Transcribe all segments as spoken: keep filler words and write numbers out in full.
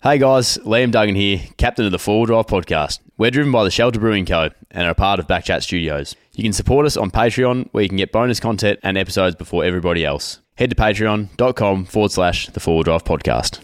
Hey guys, Liam Duggan here, captain of the Four Wheel Drive podcast. We're driven by the Shelter Brewing Co. and are a part of Backchat Studios. You can support us on Patreon, where you can get bonus content and episodes before everybody else. Head to patreon.com forward slash the Four Wheel Drive podcast.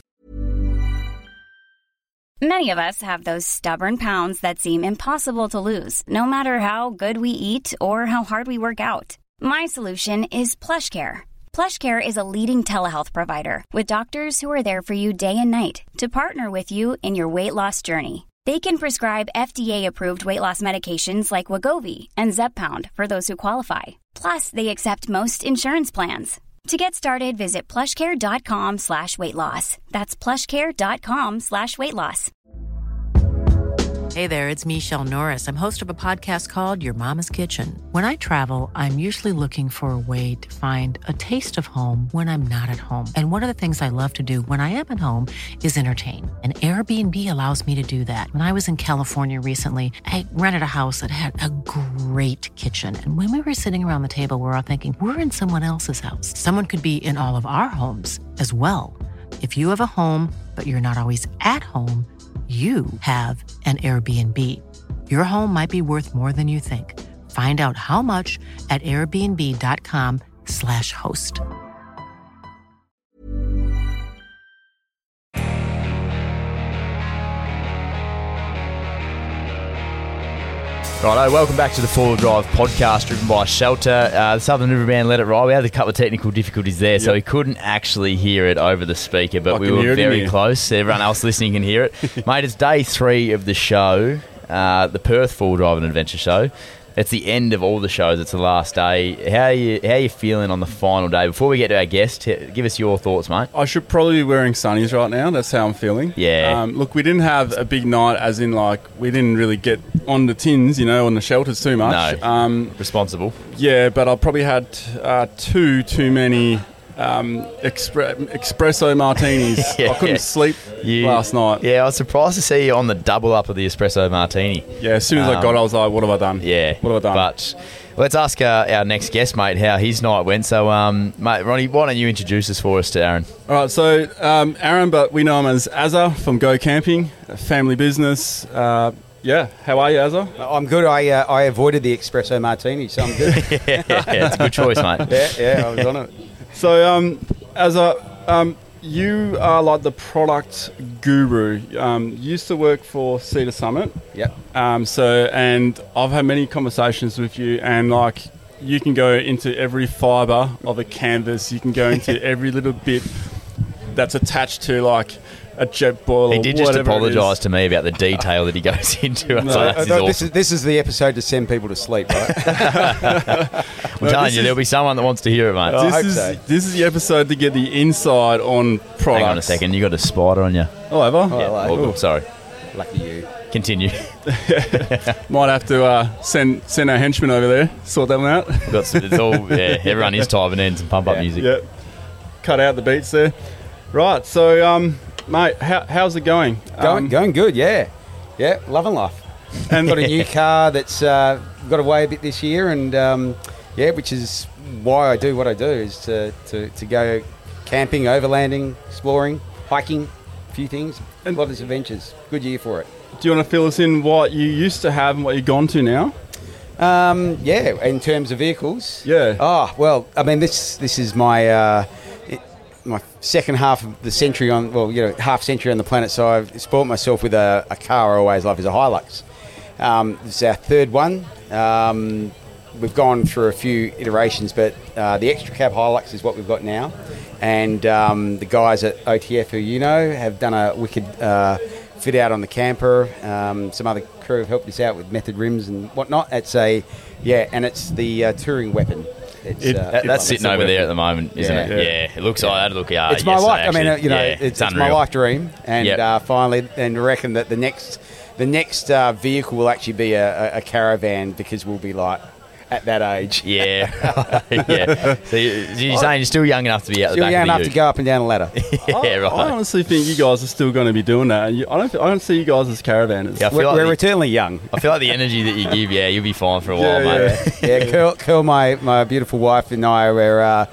Many of us have those stubborn pounds that seem impossible to lose, no matter how good we eat or how hard we work out. My solution is PlushCare. PlushCare is a leading telehealth provider with doctors who are there for you day and night to partner with you in your weight loss journey. They can prescribe F D A-approved weight loss medications like Wegovy and Zepbound for those who qualify. Plus, they accept most insurance plans. To get started, visit plushcare.com slash weight loss. That's plushcare.com slash weight loss. Hey there, it's Michelle Norris. I'm host of a podcast called Your Mama's Kitchen. When I travel, I'm usually looking for a way to find a taste of home when I'm not at home. And one of the things I love to do when I am at home is entertain. And Airbnb allows me to do that. When I was in California recently, I rented a house that had a great kitchen. And when we were sitting around the table, we were all thinking, we're in someone else's house. Someone could be in all of our homes as well. If you have a home, but you're not always at home, you have an Airbnb. Your home might be worth more than you think. Find out how much at airbnb.com slash host. Righto, welcome back to the Four Wheel Drive podcast driven by Shelter. Uh, the Southern River Band let it ride. We had a couple of technical difficulties there, yep. So we couldn't actually hear it over the speaker, but I we were very close. Everyone else listening can hear it. Mate, it's day three of the show, uh, the Perth Four Wheel Drive and Adventure Show. It's the end of all the shows. It's the last day. How are you, how are you feeling on the final day? Before we get to our guest, give us your thoughts, mate. I should probably be wearing sunnies right now. That's how I'm feeling. Yeah. Um, look, we didn't have a big night, as in, like, we didn't really get on the tins, you know, on the shelters too much. No. Um, Responsible. Yeah, but I probably had uh, two too many um, expre- espresso martinis. yeah, I couldn't yeah. sleep you, last night. Yeah, I was surprised to see you on the double up of the espresso martini. Yeah, as soon as um, I got it, I was like, what have I done? Yeah. What have I done? But let's ask uh, our next guest, mate, how his night went. So, um, mate, Ronnie, why don't you introduce us for us to Aaron? All right, so um, Aaron, but we know him as Azza from Go Camping, a family business. Uh, yeah, how are you, Azza? I'm good. I uh, I avoided the espresso martini, so I'm good. yeah, yeah, it's a good choice, mate. yeah, yeah, I was on it. So, um, Azza, um, you are like the product guru. Um, you used to work for Cedar Summit. Yep. Um, so, and I've had many conversations with you, and like you can go into every fibre of a canvas. You can go into every little bit that's attached to like a jet boiler. He did just apologise to me about the detail that he goes into. No, so uh, this, no, is this, is, this is the episode to send people to sleep, right? I'm no, telling you, there'll be someone that wants to hear it, mate. This, I hope is, so. this is the episode to get the inside on products. Hang on a second, you got a spider on you. Oh, have I? Yeah, oh, well, oh. sorry. Lucky you. Continue. Might have to uh, send send our henchmen over there, sort that one out. Got some, it's all, yeah, everyone is typing in some pump-up yeah. music. Yeah. Cut out the beats there. Right, so... Um, mate, how, how's it going? Going, um, going good, yeah. Yeah, loving life. And got a new car that's uh, got away a bit this year, and um, yeah, which is why I do what I do, is to, to, to go camping, overlanding, exploring, hiking, a few things, and a lot of adventures. Good year for it. Do you want to fill us in what you used to have and what you've gone to now? Um, yeah, in terms of vehicles. Yeah. Oh, well, I mean, this this is my... Uh, my second half of the century on, well, you know, half century on the planet, so I've spoilt myself with a, a car I always love, is a Hilux. Um, this is our third one. Um, we've gone through a few iterations, but uh, the extra cab Hilux is what we've got now. And um, the guys at O T F, who you know, have done a wicked uh, fit out on the camper. Um, some other crew have helped us out with method rims and whatnot. It's a, yeah, and it's the uh, touring weapon. It's, it, uh, that, that's sitting over there at the moment, isn't yeah, it? Yeah. yeah, it looks yeah. like that. Look, yeah, it's my yes, life. actually, I mean, you know, yeah, it's, it's, it's my life dream, and yep. uh, finally, and I reckon that the next, the next uh, vehicle will actually be a, a, a caravan, because we'll be like at that age. Yeah, yeah. So you're saying you're still young enough to be out the still back young of the enough ute. to go up and down a ladder. yeah, I, right. I honestly think you guys are still going to be doing that. I don't. I don't see you guys as caravanners. Yeah, I feel we're like we're the, eternally young. I feel like the energy that you give, yeah, you'll be fine for a yeah, while, yeah. mate. yeah, Curl, Curl, my my beautiful wife and I, we're uh,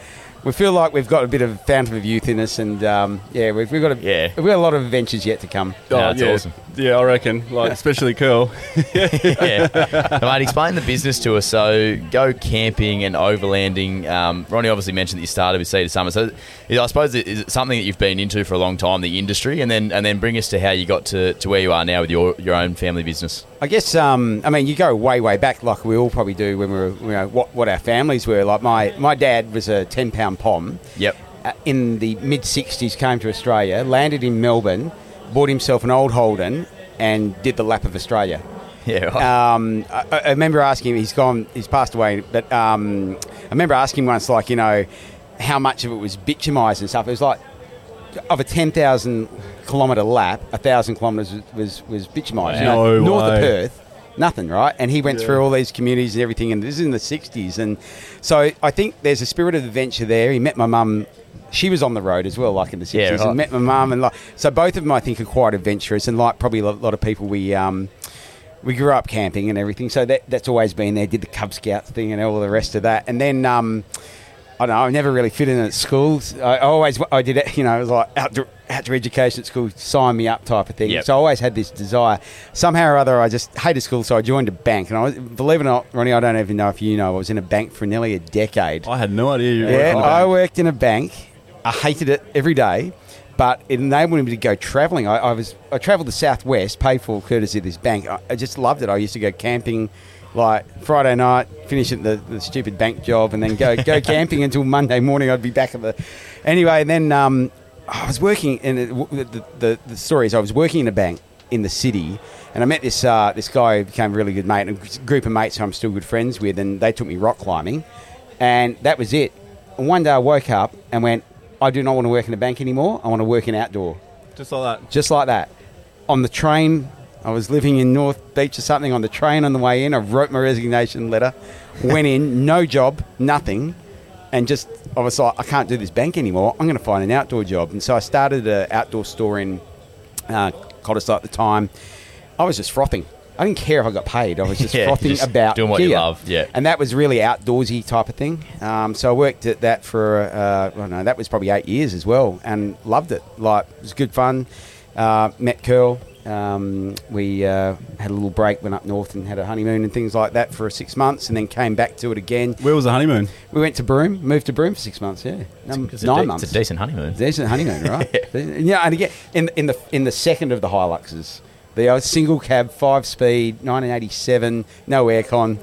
we feel like we've got a bit of fountain of youth in us, and um, yeah, we've, we've got a Yeah. we've got a lot of adventures yet to come. Oh, No, it's yeah. awesome. Yeah, I reckon. Like, especially Curl. yeah. Now, mate, explain the business to us. So, go camping and overlanding. Um, Ronnie obviously mentioned that you started with Cedar Summit. So, is- I suppose is it something that you've been into for a long time, the industry, and then and then bring us to how you got to, to where you are now with your your own family business. I guess, um, I mean, you go way, way back, like we all probably do when we were, you know, what, what our families were. Like my, my dad was a ten-pound pom. Yep. Uh, in the mid-sixties, came to Australia, landed in Melbourne, bought himself an old Holden, and did the lap of Australia. Yeah. Right. Um, I, I remember asking him, he's gone, he's passed away, but um, I remember asking him once, like, you know, how much of it was bitumised and stuff. It was like, of a ten thousand kilometre lap, one thousand kilometres was, was, was bitumised. You know, No north of way. Perth, nothing, right? And he went Yeah. through all these communities and everything, and this is in the sixties. And so I think there's a spirit of adventure there. He met my mum. She was on the road as well, like in the Yeah, sixties, right. and met my mum. And like, so both of them, I think, are quite adventurous. And like probably a lot of people, we um, we grew up camping and everything. So that that's always been there. Did the Cub Scouts thing and all the rest of that. And then... Um, I don't know, I never really fit in at schools. I always, I did it, you know, it was like outdoor, outdoor education at school, sign me up type of thing. Yep. So I always had this desire. Somehow or other, I just hated school, so I joined a bank. And I was, believe it or not, Ronnie, I don't even know if you know, I was in a bank for nearly a decade. I had no idea you were Yeah, working I on worked in a bank. I hated it every day, but it enabled me to go travelling. I, I was, I travelled the southwest, paid for courtesy of this bank. I, I just loved it. I used to go camping. Like Friday night, finish at the, the stupid bank job, and then go go camping until Monday morning. I'd be back at the. Anyway, then um, I was working in a, the, the the story is I was working in a bank in the city, and I met this uh, this guy who became a really good mate, and a group of mates who I'm still good friends with, and they took me rock climbing, and that was it. And one day I woke up and went, I do not want to work in a bank anymore. I want to work in outdoor, Just like that. just like that. On the train. I was living in North Beach or something. On the train on the way in, I wrote my resignation letter, went in, no job, nothing, and just, I was like, I can't do this bank anymore. I'm going to find an outdoor job. And so I started an outdoor store in uh, Cottesloe at the time. I was just frothing. I didn't care if I got paid. I was just Yeah, frothing just about doing what gear. you love, yeah. And that was really outdoorsy type of thing. Um, so I worked at that for, uh, I don't know, that was probably eight years as well, and loved it. Like, it was good fun. Uh, met Curl. Um, we uh, had a little break, went up north and had a honeymoon and things like that for six months, and then came back to it again. Where was the honeymoon? We went to Broome, moved to Broome for six months. Yeah, um, It's a nine de- months. It's a decent honeymoon. Decent honeymoon, right? Yeah, and again, in in the in the second of the Hiluxes, the uh, single cab, five speed, nineteen eighty-seven, no aircon,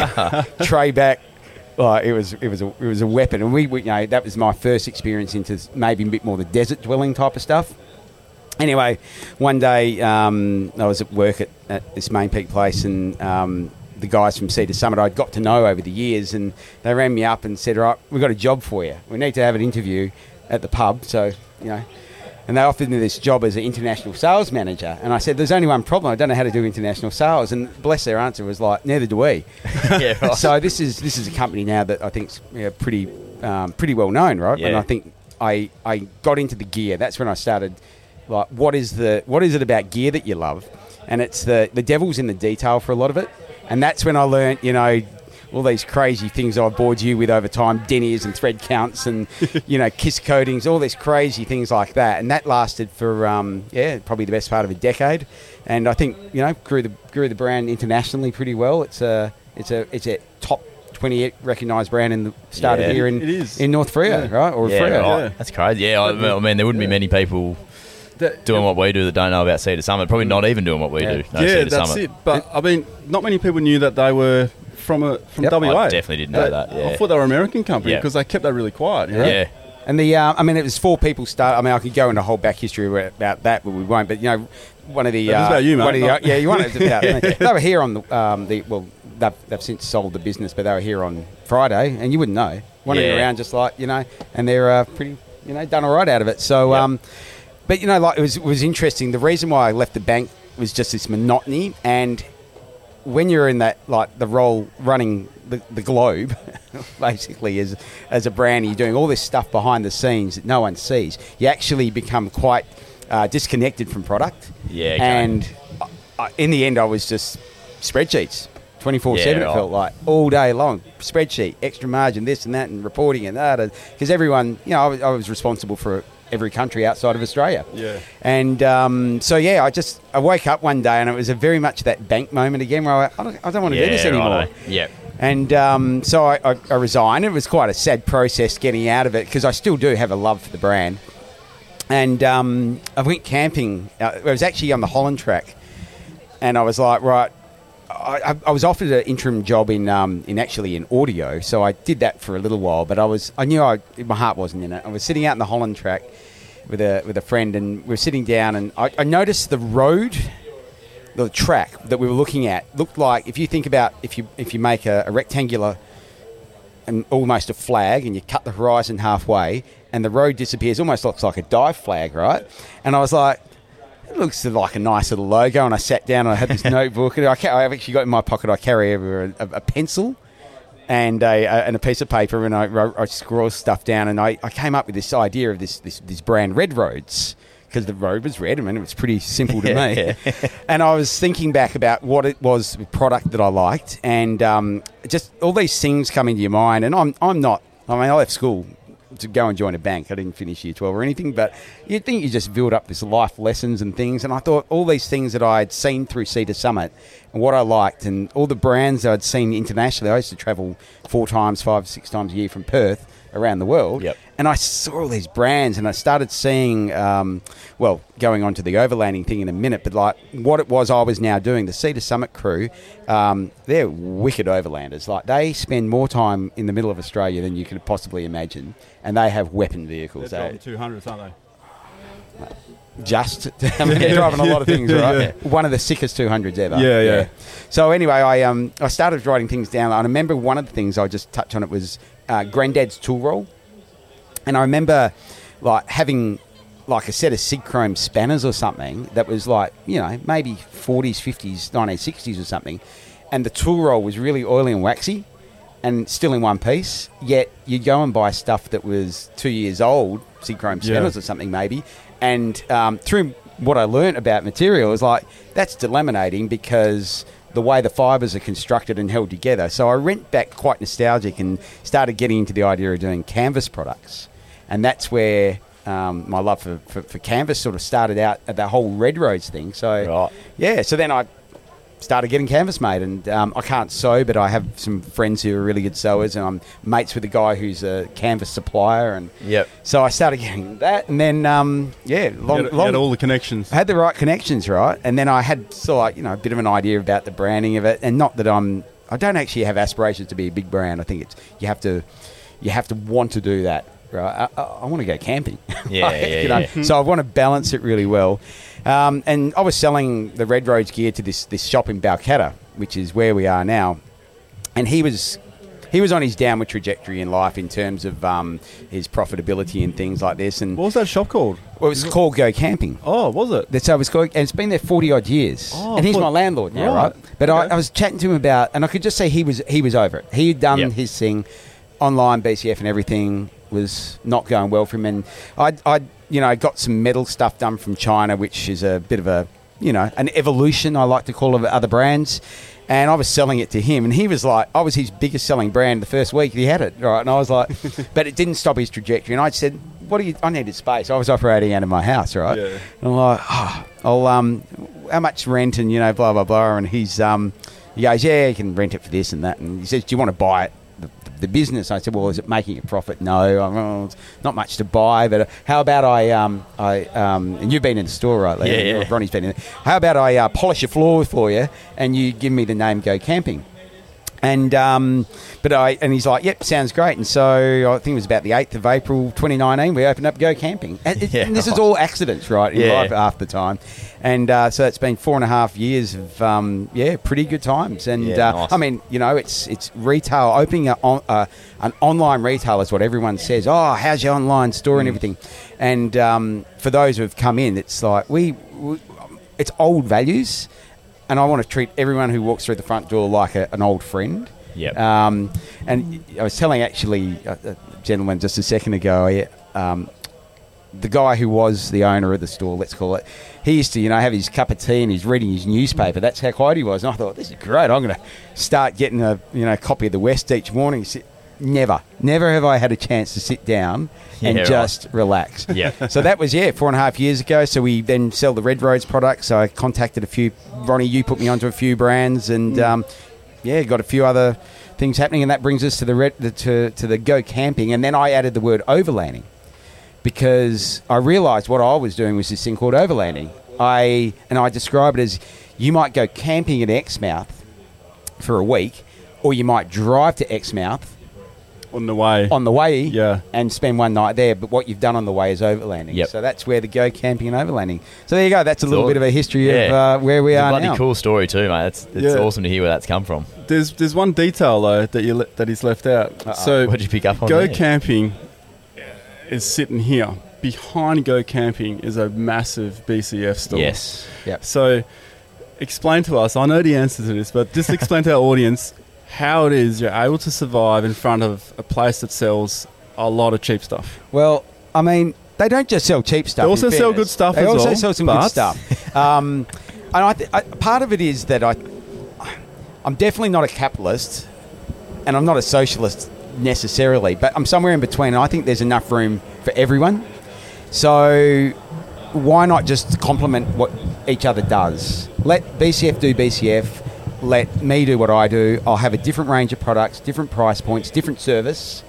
tray back. Oh, it was it was a it was a weapon, and we, we you know that was my first experience into maybe a bit more the desert dwelling type of stuff. Anyway, one day um, I was at work at, at this Main Peak place, and um, the guys from Cedar Summit I'd got to know over the years, and they rang me up and said, right, we've got a job for you. We need to have an interview at the pub, so, you know. And they offered me this job as an international sales manager. And I said, there's only one problem. I don't know how to do international sales. And bless their answer was like, neither do we. Yeah, right. So this is this is a company now that I think's you know, pretty um, pretty well known, right? Yeah. And I think I I got into the gear. That's when I started. Like, what is the what is it about gear that you love? And it's the the devil's in the detail for a lot of it. And that's when I learned, you know, all these crazy things I've bored you with over time, deniers and thread counts and, you know, kiss coatings, all these crazy things like that. And that lasted for, um, yeah, probably the best part of a decade. And I think, you know, grew the grew the brand internationally pretty well. It's a it's a it's a top twenty recognised brand in the started Yeah, here in it is. in North Freo, Yeah. right? Or Yeah, Freo. right. Yeah. That's crazy. Yeah, I, I mean, there wouldn't be many people That- doing what we do that don't know about Cedar Summit. Probably not even doing what we Yeah. do. No yeah, Cedar that's Summit. it. But I mean, not many people knew that they were from a from Yep. W A. I definitely didn't know They- that, yeah. I thought they were an American company Yeah. because they kept that really quiet. You know? Yeah. And the, uh, I mean, it was four people start. I mean, I could go into a whole back history about that, but we won't. But you know, one of the, That was uh, about you, mate, one of the, not- yeah, you want it about me. They were here on the, um, the well, they've, they've since sold the business, but they were here on Friday, and you wouldn't know. Wandering Yeah. around just like you know, and they're uh, pretty, you know, done all right out of it. So, Yep. um, but you know, like it was it was interesting. The reason why I left the bank was just this monotony, and when you're in that like the role running the, the globe, basically as as a brand, you're doing all this stuff behind the scenes that no one sees. You actually become quite uh, disconnected from product. Yeah, okay. And I, I, in the end, I was just spreadsheets. twenty-four seven Yeah, it felt like, all day long. Spreadsheet, extra margin, this and that, and reporting and that. Because everyone, you know, I was, I was responsible for every country outside of Australia. Yeah. And um, so, yeah, I just, I woke up one day and it was a very much that bank moment again where I, I, don't, I don't want to yeah, do this anymore. Right. Yep. And um, so I, I, I resigned. It was quite a sad process getting out of it because I still do have a love for the brand. And um, I went camping. Uh, it was actually on the Holland track. And I was like, right, I, I was offered an interim job in um, in actually in audio. So I did that for a little while. But I was I knew I, my heart wasn't in it. I was sitting out in the Holland track with a with a friend, and we were sitting down, and I, I noticed the road, the track that we were looking at looked like, if you think about if you if you make a, a rectangular and almost a flag, and you cut the horizon halfway, and the road disappears, almost looks like a dive flag, right? And I was like, it looks like a nice little logo. And I sat down and I had this notebook, and I I've actually got in my pocket, I carry everywhere a, a pencil and a, a and a piece of paper, and I, I, I scroll stuff down, and I, I came up with this idea of this this, this brand, Red Roads, because the road was red. I mean, it was pretty simple to me. And I was thinking back about what it was, the product that I liked, and um, just all these things come into your mind. And I'm I'm not, I mean, I left school to go and join a bank. I didn't finish year twelve or anything, but you'd think you just build up this life lessons and things. And I thought all these things that I'd seen through Cedar Summit and what I liked, and all the brands I'd seen internationally. I used to travel four times, five, six times a year from Perth around the world. Yep. And I saw all these brands, and I started seeing, um, well, going on to the overlanding thing in a minute, but like what it was I was now doing, the Cedar Summit crew, um, they're wicked overlanders. Like, they spend more time in the middle of Australia than you could possibly imagine, and they have weapon vehicles. They're They, two hundreds, aren't they? just I mean, they're driving a lot of things, right? Yeah. One of the sickest two hundreds ever. Yeah, yeah. So anyway, I um I started writing things down. I remember one of the things I just touched on it was uh, Granddad's tool roll, and I remember like having like a set of Sig Chrome spanners or something that was like, you know, maybe forties, fifties, nineteen sixties or something, and the tool roll was really oily and waxy and still in one piece, yet you'd go and buy stuff that was two years old, Sig Chrome spanners yeah. or something maybe, and um, through what I learnt about material is like, that's delaminating because the way the fibres are constructed and held together. So I went back quite nostalgic and started getting into the idea of doing canvas products, and that's where um, my love for, for, for canvas sort of started out at that whole Red Roads thing. So right. yeah, so then I started getting canvas made, and um, I can't sew, but I have some friends who are really good sewers, and I'm mates with a guy who's a canvas supplier, and yep. so I started getting that, and then um, yeah, long, you had, long, you had all the connections. I had the right connections, right, and then I had sort of like, you know, a bit of an idea about the branding of it, and not that I'm, I don't actually have aspirations to be a big brand. I think it's you have to, you have to want to do that, right? I, I, I want to go camping, yeah, like, yeah, you know? yeah. So I want to balance it really well. Um, and I was selling the Red Roads gear to this this shop in Balcatta, which is where we are now. And he was he was on his downward trajectory in life in terms of um, his profitability and things like this. And what was that shop called? Well, it was called Go Camping. Oh, was it? That's how it was called, and it's been there forty odd years. Oh, and he's for, my landlord now, right? right? But okay. I, I was chatting to him about, and I could just say he was he was over it. He had done yep. his thing, online B C F and everything was not going well for him. And I, I, you know, got some metal stuff done from China, which is a bit of a, you know, an evolution, I like to call, of other brands. And I was selling it to him, and he was like, I was his biggest selling brand the first week he had it, right? And I was like, but it didn't stop his trajectory. And I said, what do you, I needed space. I was operating out of my house, right? Yeah. And I'm like, oh, I'll, um, how much rent, and, you know, blah, blah, blah. And he's, um, he goes, yeah, you can rent it for this and that. And he says, do you want to buy it? The, the business. I said, well, is it making a profit? No, I'm, well, it's not much to buy, but uh, how about I, um, I, um, and you've been in the store, right? Yeah, yeah. Ronnie's been in there. How about I uh, polish your floor for you, and you give me the name Go Camping? And um, but I and he's like, yep, sounds great. And so I think it was about the eighth of April, twenty nineteen, we opened up Go Camping. And, it, yeah, and this right. is all accidents, right? In yeah. life half the time. And uh, so it's been four and a half years of um, yeah, pretty good times. And yeah, uh, nice. I mean, you know, it's it's retail. Opening a, on, uh, an online retail is what everyone says. Oh, how's your online store and everything? And um, for those who have come in, it's like we, we it's old values. And I want to treat everyone who walks through the front door like a, an old friend. Yep. Um, and I was telling actually a, a gentleman just a second ago, um, the guy who was the owner of the store, let's call it, he used to, you know, have his cup of tea and he's reading his newspaper. That's how quiet he was. And I thought, this is great. I'm going to start getting a, you know, copy of the West each morning. Never, never have I had a chance to sit down and yeah, just right. relax. Yeah. So that was, yeah, four and a half years ago. So we then sell the Red Roads products. So I contacted a few, Ronnie, you put me onto a few brands and, mm. um, yeah, got a few other things happening. And that brings us to the, red, the to, to the Go Camping. And then I added the word overlanding, because I realised what I was doing was this thing called overlanding. I and I describe it as you might go camping at Exmouth for a week, or you might drive to Exmouth on the way, on the way, yeah, and spend one night there. But what you've done on the way is overlanding. Yep. So that's where the Go Camping and overlanding. So there you go. That's a little all, bit of a history yeah. of uh, where we it's are a bloody now. Cool story too, mate. It's, it's yeah. awesome to hear where that's come from. There's there's one detail though that you le- that is left out. Uh-oh. So what did you pick up on? Go there? Camping is sitting here. Behind Go Camping is a massive B C F store. Yes. Yep. So explain to us, I know the answer to this, but just explain to our audience how it is you're able to survive in front of a place that sells a lot of cheap stuff. Well, I mean, they don't just sell cheap stuff. They also sell good stuff they as well. They also sell some good stuff. um, and I th- I, part of it is that I, I'm definitely not a capitalist, and I'm not a socialist necessarily, but I'm somewhere in between. And I think there's enough room for everyone. So why not just complement what each other does? Let B C F do B C F. Let me do what I do. I'll have a different range of products, different price points, different service.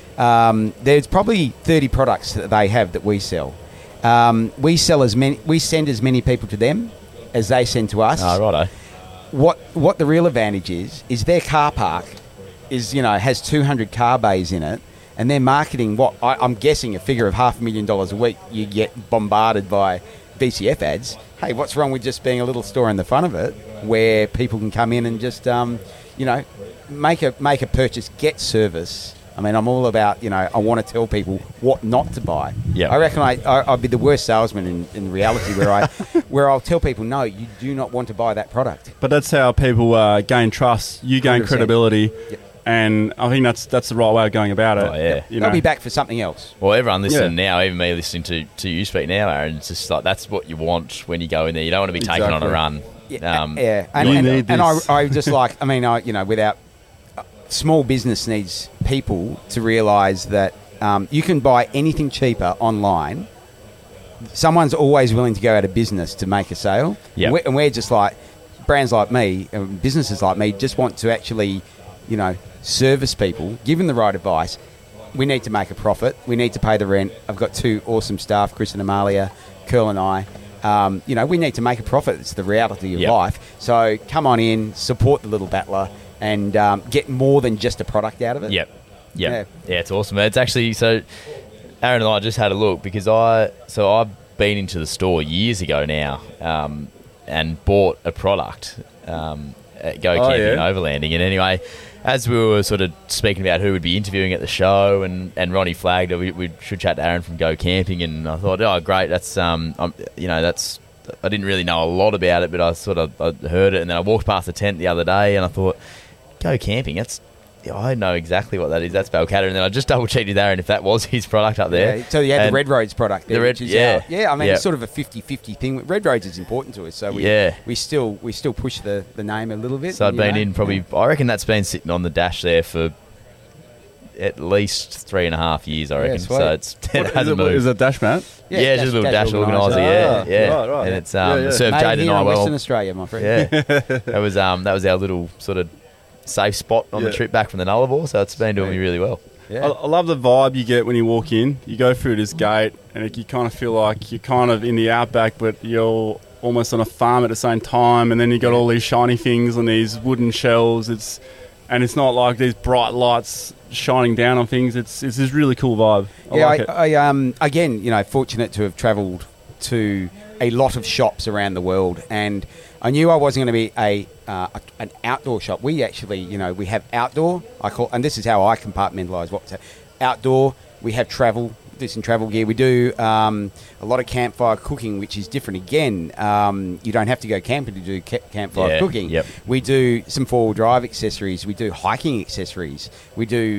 Um, there's probably thirty products that they have that we sell. Um, we sell as many. We send as many people to them as they send to us. Oh, righto. What What the real advantage is is their car park is you know has two hundred car bays in it. And they're marketing what I, I'm guessing a figure of half a million dollars a week. You get bombarded by B C F ads. Hey, what's wrong with just being a little store in the front of it where people can come in and just, um, you know, make a make a purchase, get service. I mean, I'm all about, you know, I want to tell people what not to buy. Yeah. I reckon I, I, I'd be the worst salesman in, in reality where I where I'll tell people, no, you do not want to buy that product. But that's how people uh, gain trust. You gain one hundred percent credibility. Yep. And I think that's that's the right way of going about it. Oh, yeah. You know. They'll be back for something else. Well, everyone listening yeah. now, even me listening to, to you speak now, Aaron, it's just like that's what you want when you go in there. You don't want to be exactly. taken on a run. Yeah, um, yeah. And, you and, need and I, this. I just like, I mean, I, you know, without uh, small business needs people to realise that um, you can buy anything cheaper online. Someone's always willing to go out of business to make a sale. Yep. And, we're, and we're just like, brands like me, and businesses like me, just want to actually, you know, service people, give them the right advice. We need to make a profit. We need to pay the rent. I've got two awesome staff, Chris and Amalia, Curl and I. Um, you know, we need to make a profit. It's the reality of yep. life. So come on in, support the little battler, and um, get more than just a product out of it. Yep. Yep. Yeah. Yeah, it's awesome. It's actually, so Aaron and I just had a look because I, so I've been into the store years ago now um, and bought a product um, at Go oh, Camping yeah. and Overlanding. And anyway, as we were sort of speaking about who would be interviewing at the show, and, and Ronnie flagged that we, we should chat to Aaron from Go Camping, and I thought, oh, great, that's um, I'm, you know, that's I didn't really know a lot about it, but I sort of I heard it, and then I walked past the tent the other day, and I thought, Go Camping, that's yeah, I know exactly what that is. That's Balcatta, and then I just double checked with Aaron if that was his product up there. Yeah, so you had and the Red Roads product there, the Red, which is yeah, our, yeah. I mean, yeah. it's sort of a fifty-fifty thing. Red Roads is important to us, so we yeah. we still we still push the, the name a little bit. So I've been know. in probably. Yeah. I reckon that's been sitting on the dash there for at least three and a half years. I reckon. Yeah, so it's it What, hasn't is, it, moved. is it Dash Mat? Yeah, yeah, just a little dash, dash organiser. organiser. Yeah, Ah, yeah, right, right. and it's um Yeah, yeah. served Made Jade and here I in well. Western Australia, my friend. Yeah, that was um that was our little sort of safe spot on Yeah. the trip back from the Nullarbor, so it's been doing me really well. Yeah. I, I love the vibe you get when you walk in. You go through this gate, and it, you kind of feel like you're kind of in the outback, but you're almost on a farm at the same time. And then you got all these shiny things on these wooden shelves. It's and it's not like these bright lights shining down on things. It's it's this really cool vibe. I yeah, like I, it. I um again, you know, fortunate to have travelled to a lot of shops around the world, and I knew I wasn't going to be a, uh, a an outdoor shop. We actually, you know, we have outdoor. I call, and this is how I compartmentalise what's outdoor. We have travel, do some travel gear. We do um, a lot of campfire cooking, which is different. Again, um, you don't have to go camping to do ca- campfire Yeah, cooking. yep. We do some four-wheel drive accessories. We do hiking accessories. We do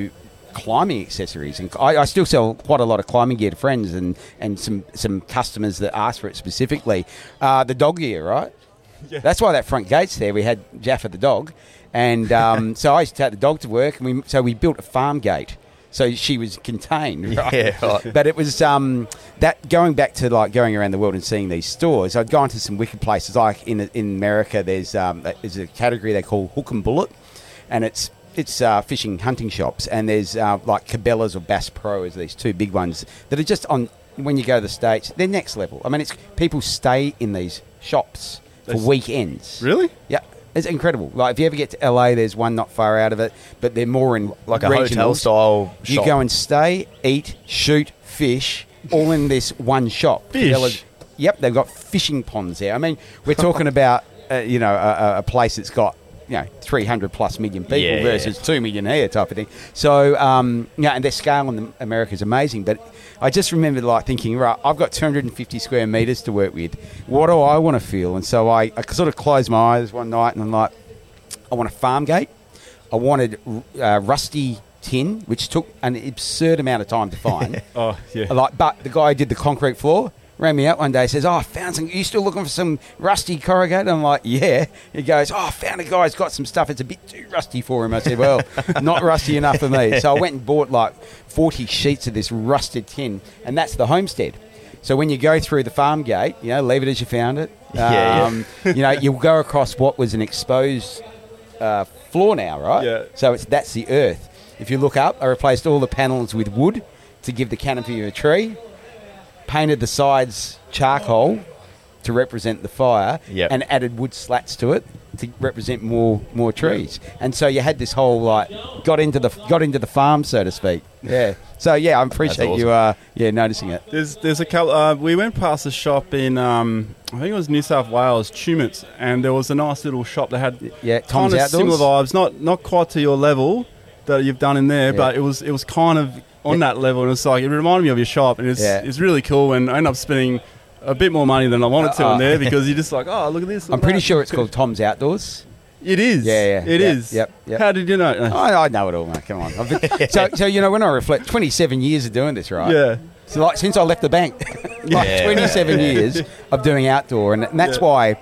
climbing accessories, and I, I still sell quite a lot of climbing gear to friends and, and some, some customers that ask for it specifically. Uh, the dog gear, right? Yeah. That's why that front gate's there. We had Jaffa the dog, and um, so I used to take the dog to work, and we so we built a farm gate. So she was contained, right? Yeah, right. But it was um, that going back to like going around the world and seeing these stores. I'd gone to some wicked places. Like in in America, there's um, there's a category they call hook and bullet, and it's it's uh, fishing hunting shops. And there's uh, like Cabela's or Bass Pro is these two big ones that are just on. When you go to the States, they're next level. I mean, it's people stay in these shops for That's, weekends. Really? Yeah. It's incredible. Like, if you ever get to L A, there's one not far out of it, but they're more in like a regionals. hotel-style shop. You go and stay, eat, shoot, fish, all in this one shop. Fish? Yep, they've got fishing ponds there. I mean, we're talking about, uh, you know, a, a place that's got, you know, three hundred plus million people yeah, versus yeah. two million here type of thing. So, um, yeah, and their scale in America is amazing. But I just remember, like, thinking, right, I've got two hundred fifty square metres to work with. What do I want to feel? And so I, I sort of closed my eyes one night and I'm like, I want a farm gate. I wanted uh, rusty tin, which took an absurd amount of time to find. oh, yeah. Like, but the guy who did the concrete floor rang me out one day, says, oh, I found some, are you still looking for some rusty corrugated? I'm like, yeah. He goes, oh, I found a guy who's got some stuff, it's a bit too rusty for him. I said, well, not rusty enough for me. So I went and bought like forty sheets of this rusted tin, and that's the homestead. So when you go through the farm gate, you know, leave it as you found it. Yeah, um, yeah. You know, you'll go across what was an exposed uh, floor now, right? Yeah. So it's that's the earth. If you look up, I replaced all the panels with wood to give the canopy of a tree. Painted the sides charcoal to represent the fire, yep. and added wood slats to it to represent more more trees. And so you had this whole like got into the got into the farm, so to speak. Yeah. So yeah, I appreciate awesome. you uh yeah noticing it. There's there's a couple. Uh, we went past a shop in um I think it was New South Wales, Tumut, and there was a nice little shop that had yeah Tom's kind of Outdoors. Similar vibes, not not quite to your level that you've done in there, yeah. but it was it was kind of on yeah. that level, and it's like it reminded me of your shop, and it's yeah. it's really cool. And I ended up spending a bit more money than I wanted to uh, in there because you're just like, oh, look at this. I'm pretty that. sure it's called Tom's Outdoors. It is. Yeah, yeah. It yep, is. Yep, yep. How did you know? I, I know it all, mate. Come on. I've been, so, so you know, when I reflect, twenty-seven years of doing this, right? Yeah. So, like, since I left the bank, like yeah. twenty-seven years of doing outdoor, and, and that's yeah. why.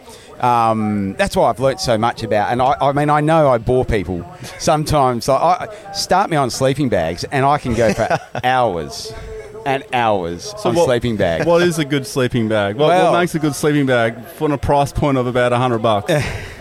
Um, that's why I've learnt so much about, and I, I mean, I know I bore people sometimes. Like, I start me on sleeping bags, and I can go for hours and hours so on what, sleeping bags. What is a good sleeping bag? What, well, what makes a good sleeping bag for a price point of about a hundred bucks?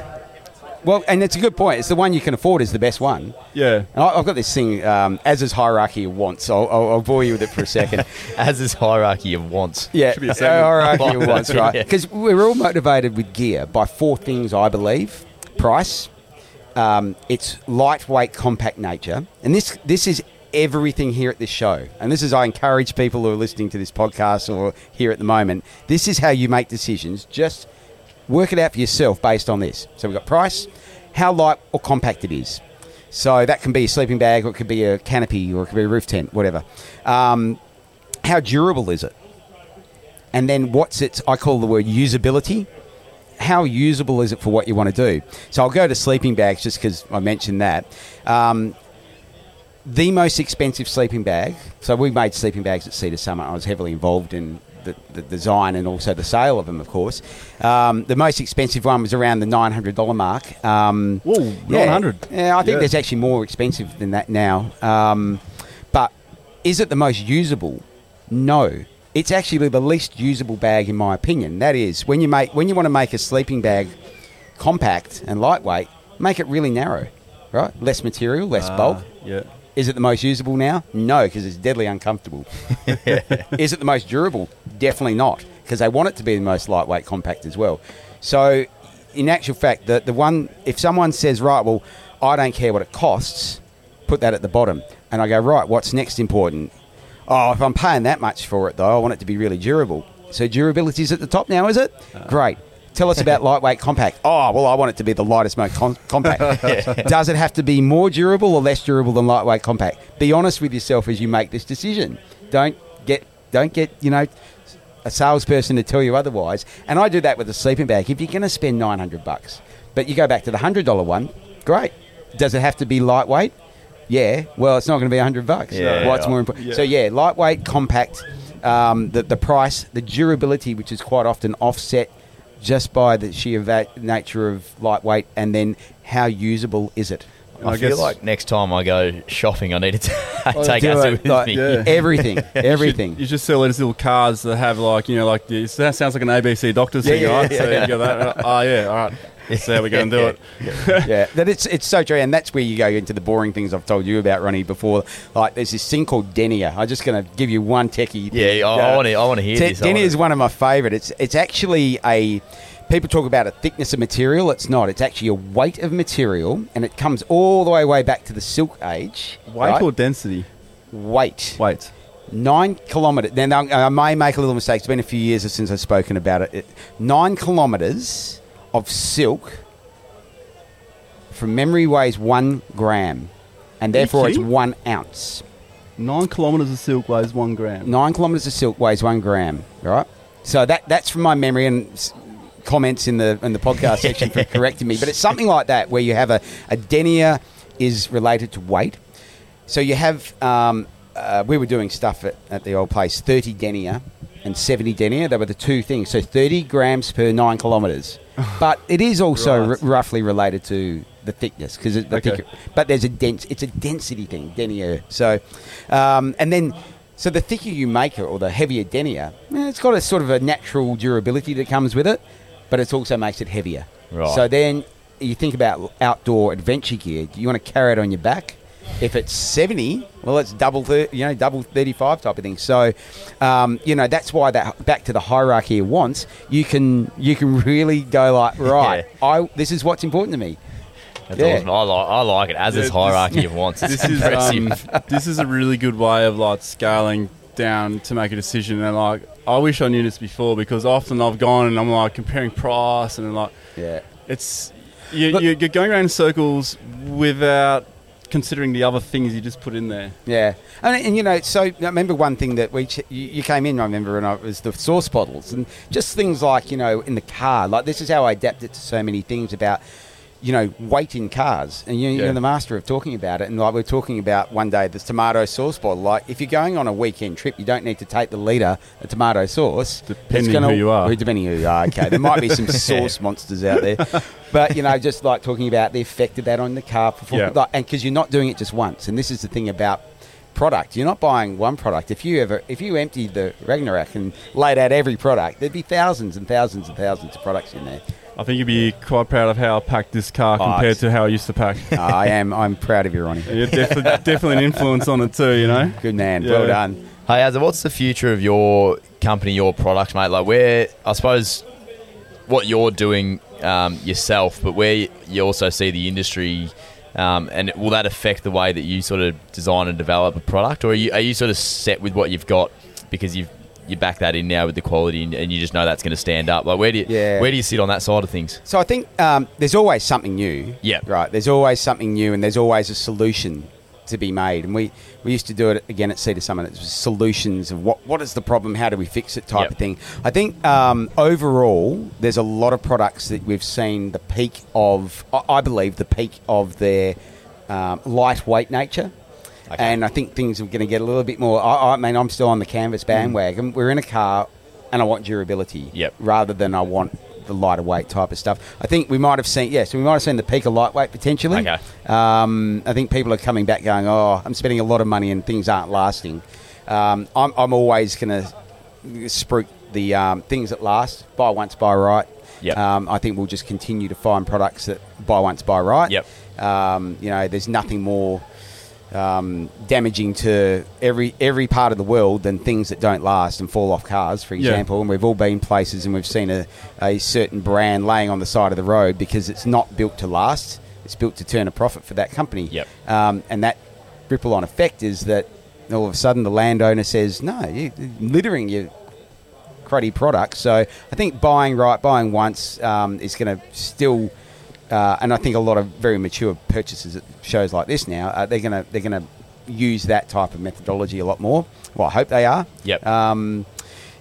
Well, and it's a good point. It's the one you can afford is the best one. Yeah. And I, I've got this thing, um, As's hierarchy of wants. I'll, I'll, I'll bore you with it for a second. As's hierarchy of wants. Yeah, hierarchy of wants, right? Because yeah. we're all motivated with gear by four things, I believe. Price, um, its lightweight, compact nature. And this this is everything here at this show. And this is, I encourage people who are listening to this podcast or here at the moment, this is how you make decisions. Just work it out for yourself based on this. So we've got price, how light or compact it is. So that can be a sleeping bag, or it could be a canopy, or it could be a roof tent, whatever. Um, how durable is it? And then what's its, I call the word usability. How usable is it for what you want to do? So I'll go to sleeping bags just because I mentioned that. Um, the most expensive sleeping bag, so we made sleeping bags at Cedar Summit. I was heavily involved in The, the design and also the sale of them, of course. Um, the most expensive one was around the nine hundred dollars mark. Um, Whoa, yeah, nine hundred dollars? Yeah, I think yeah. there's actually more expensive than that now. Um, but is it the most usable? No. It's actually the least usable bag in my opinion. That is, when you make when you want to make a sleeping bag compact and lightweight, make it really narrow, right? Less material, less uh, bulk. Yeah. Is it the most usable now? No, because it's deadly uncomfortable. Is it the most durable? Definitely not, because they want it to be the most lightweight, compact as well. So, in actual fact, the, the one, if someone says, right, well, I don't care what it costs, put that at the bottom. And I go, right, what's next important? Oh, if I'm paying that much for it, though, I want it to be really durable. So durability is at the top now, is it? Uh, Great. Tell us about lightweight, compact. Oh, well, I want it to be the lightest, most com- compact. Yeah. Does it have to be more durable or less durable than lightweight, compact? Be honest with yourself as you make this decision. Don't get, don't get, you know, a salesperson to tell you otherwise. And I do that with a sleeping bag. If you're going to spend nine hundred bucks, but you go back to the one hundred dollars one, great. Does it have to be lightweight? Yeah, well, it's not going to be one hundred bucks. Yeah. What's more important? Yeah. So, yeah, lightweight, compact, um, the, the price, the durability, which is quite often offset just by the sheer va- nature of lightweight, and then how usable is it? I, I feel like next time I go shopping, I need to Oh, take do Azu it, with like, me. yeah. Everything, everything. You just sell these little cards that have like, you know, like this. That sounds like an A B C doctor's Yeah, thing, yeah, right? yeah, so yeah. you go that. Oh, yeah, all right. So how we going to do it? Yeah, that it's it's so true, and that's where you go into the boring things I've told you about, Ronnie, before. Like, there's this thing called Denier. I'm just going to give you one techie. Yeah, I, I want to. I want to hear Te- this. Denier is one of my favourite. It's it's actually a. People talk about a thickness of material. It's not. It's actually a weight of material, and it comes all the way way back to the Silk Age. Weight right? or density? Weight. Weight. Nine kilometres. Now, I may make a little mistake. It's been a few years since I've spoken about it. it nine kilometres of silk, from memory, weighs one gram, and therefore it's kidding? one ounce. Nine kilometres of silk weighs one gram. Nine kilometres of silk weighs one gram. Right. So that that's from my memory, and s- comments in the in the podcast section for correcting me. But it's something like that, where you have a, a denier is related to weight. So you have, um, uh, we were doing stuff at, at the old place, thirty denier and seventy denier. They were the two things. So thirty grams per nine kilometres. But it is also Right. r- roughly related to the thickness, because the Okay. thicker, but there's a dense, it's a density thing, denier. So, um, and then, so the thicker you make it, or the heavier denier, eh, it's got a sort of a natural durability that comes with it, but it also makes it heavier. Right. So then you think about outdoor adventure gear. Do you want to carry it on your back? If it's seventy, well, it's double, thir- you know, double thirty-five type of thing. So, um, you know, that's why that back to the hierarchy of wants. You can you can really go like, right, I this is what's important to me. That's Yeah. awesome. I like. I like it as Yeah, this this- hierarchy of wants. It's This is impressive. um, this is a really good way of like scaling down to make a decision. And like, I wish I knew this before, because often I've gone and I'm like comparing price, and like, Yeah. it's you, Look- you're going around in circles without considering the other things you just put in there. Yeah, and, and you know, so I remember one thing that we ch- you, you came in. I remember, and it was the sauce bottles, and just things like, you know, in the car. Like, this is how I adapt it to so many things about, you know, weight in cars, and you, Yeah. you're the master of talking about it. And like, we're talking about one day this tomato sauce bottle. Like, if you're going on a weekend trip, you don't need to take the litre of tomato sauce. Depending It's gonna- who you are. Depending who you are. Okay, there might be some sauce monsters out there, but you know, just like talking about the effect of that on the car performance, Yeah. like, and because you're not doing it just once. And this is the thing about product. You're not buying one product. If you ever, if you emptied the Ragnarok and laid out every product, there'd be thousands and thousands and thousands of products in there. I think you'd be quite proud of how I packed this car Oh, compared it's- to how I used to pack. Uh, I am. I'm proud of you, Ronnie. You're definitely, definitely an influence on it too, you know? Good man. Yeah. Well done. Hey, Azza, what's the future of your company, your product, mate? Like, where, I suppose, what you're doing um, yourself, but where you also see the industry, um, and will that affect the way that you sort of design and develop a product, or are you, are you sort of set with what you've got because you've you back that in now with the quality, and, and you just know that's going to stand up? Like, where do you Yeah. where do you sit on that side of things? So I think um, there's always something new. Yeah. Right. There's always something new, and there's always a solution to be made. And we, we used to do it again at Cedar Summit. It was solutions of what what is the problem, how do we fix it, type Yep. of thing. I think um, overall, there's a lot of products that we've seen the peak of. I I believe the peak of their um, lightweight nature. Okay. And I think things are going to get a little bit more. I, I mean, I'm still on the canvas bandwagon. We're in a car, and I want durability, Yep. rather than I want the lighter weight type of stuff. I think we might have seen, yeah, so we might have seen the peak of lightweight potentially. Okay. Um, I think people are coming back going, oh, I'm spending a lot of money and things aren't lasting. Um, I'm, I'm always going to spruik the um, things that last. Buy once, buy right. Yep. Um, I think we'll just continue to find products that buy once, buy right. Yep. Um, you know, there's nothing more um, damaging to every every part of the world than things that don't last and fall off cars, for Yeah. example. And we've all been places and we've seen a, a certain brand laying on the side of the road because it's not built to last. It's built to turn a profit for that company. Yep. Um, and that ripple-on effect is that all of a sudden the landowner says, no, you're littering your cruddy products. So I think buying right, buying once um, is going to still... Uh, and I think a lot of very mature purchasers at shows like this now, uh, they're gonna they're gonna use that type of methodology a lot more. Well, I hope they are. Yep. Um,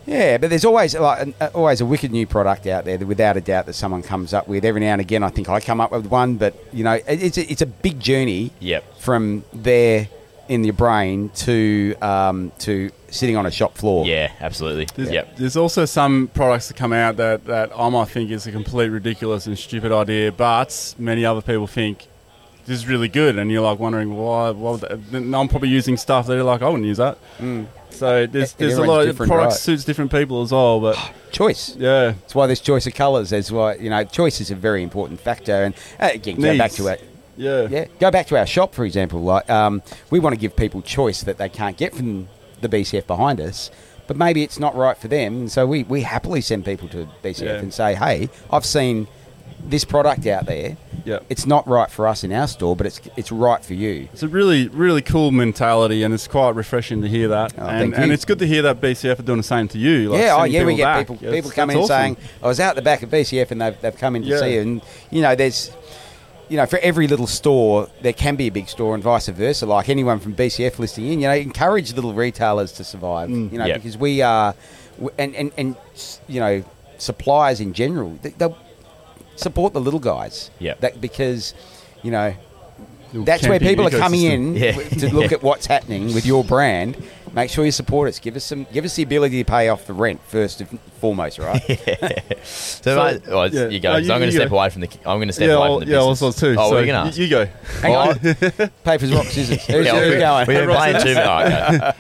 Yeah, but there's always like an, uh, always a wicked new product out there that without a doubt that someone comes up with. Every now and again, I think I come up with one, but you know, it, it's a, it's a big journey. Yep. From there in your brain to um, to sitting on a shop floor. Yeah, absolutely. There's, yep. there's also some products that come out that, that I might think is a complete ridiculous and stupid idea, but many other people think this is really good, and you're like wondering why. Why would they, I'm probably using stuff that they're like, I wouldn't use that. Mm. So there's there's a lot of products right. suits different people as well, but choice. Yeah, that's why there's choice of colours. That's why you know choice is a very important factor. And uh, again, go Needs. back to it. Yeah, yeah. Go back to our shop, for example. Like um, we want to give people choice that they can't get from the B C F behind us, but maybe it's not right for them. And so we we happily send people to B C F yeah. and say, hey, I've seen this product out there. Yep. It's not right for us in our store, but it's it's right for you. It's a really, really cool mentality, and it's quite refreshing to hear that. Oh, and, and it's good to hear that B C F are doing the same to you. Like yeah, oh, yeah, we get back. people yes, people come in awesome. saying, I was out the back of B C F and they've, they've come in to yeah. see you. And, you know, there's, you know, for every little store, there can be a big store and vice versa. Like anyone from B C F listing in, you know, encourage little retailers to survive, mm. you know, yep. because we are, and, and, and, you know, suppliers in general, they'll support the little guys. Yeah. That because, you know, that's where people are coming in yeah. to look at what's happening with your brand. Make sure you support us. Give us some. Give us the ability to pay off the rent first and foremost, right? Yeah. So, so mate, oh, yeah. you go. No, so you, I'm going to step go. away from the. I'm going to step yeah, away I'll, from the yeah, business. Yeah, also too. Oh, so we're going to ask. You, you go. Hang on. Papers, rock, scissors. Who's, yeah, who's we're, going? We've been playing two minutes. Oh, okay.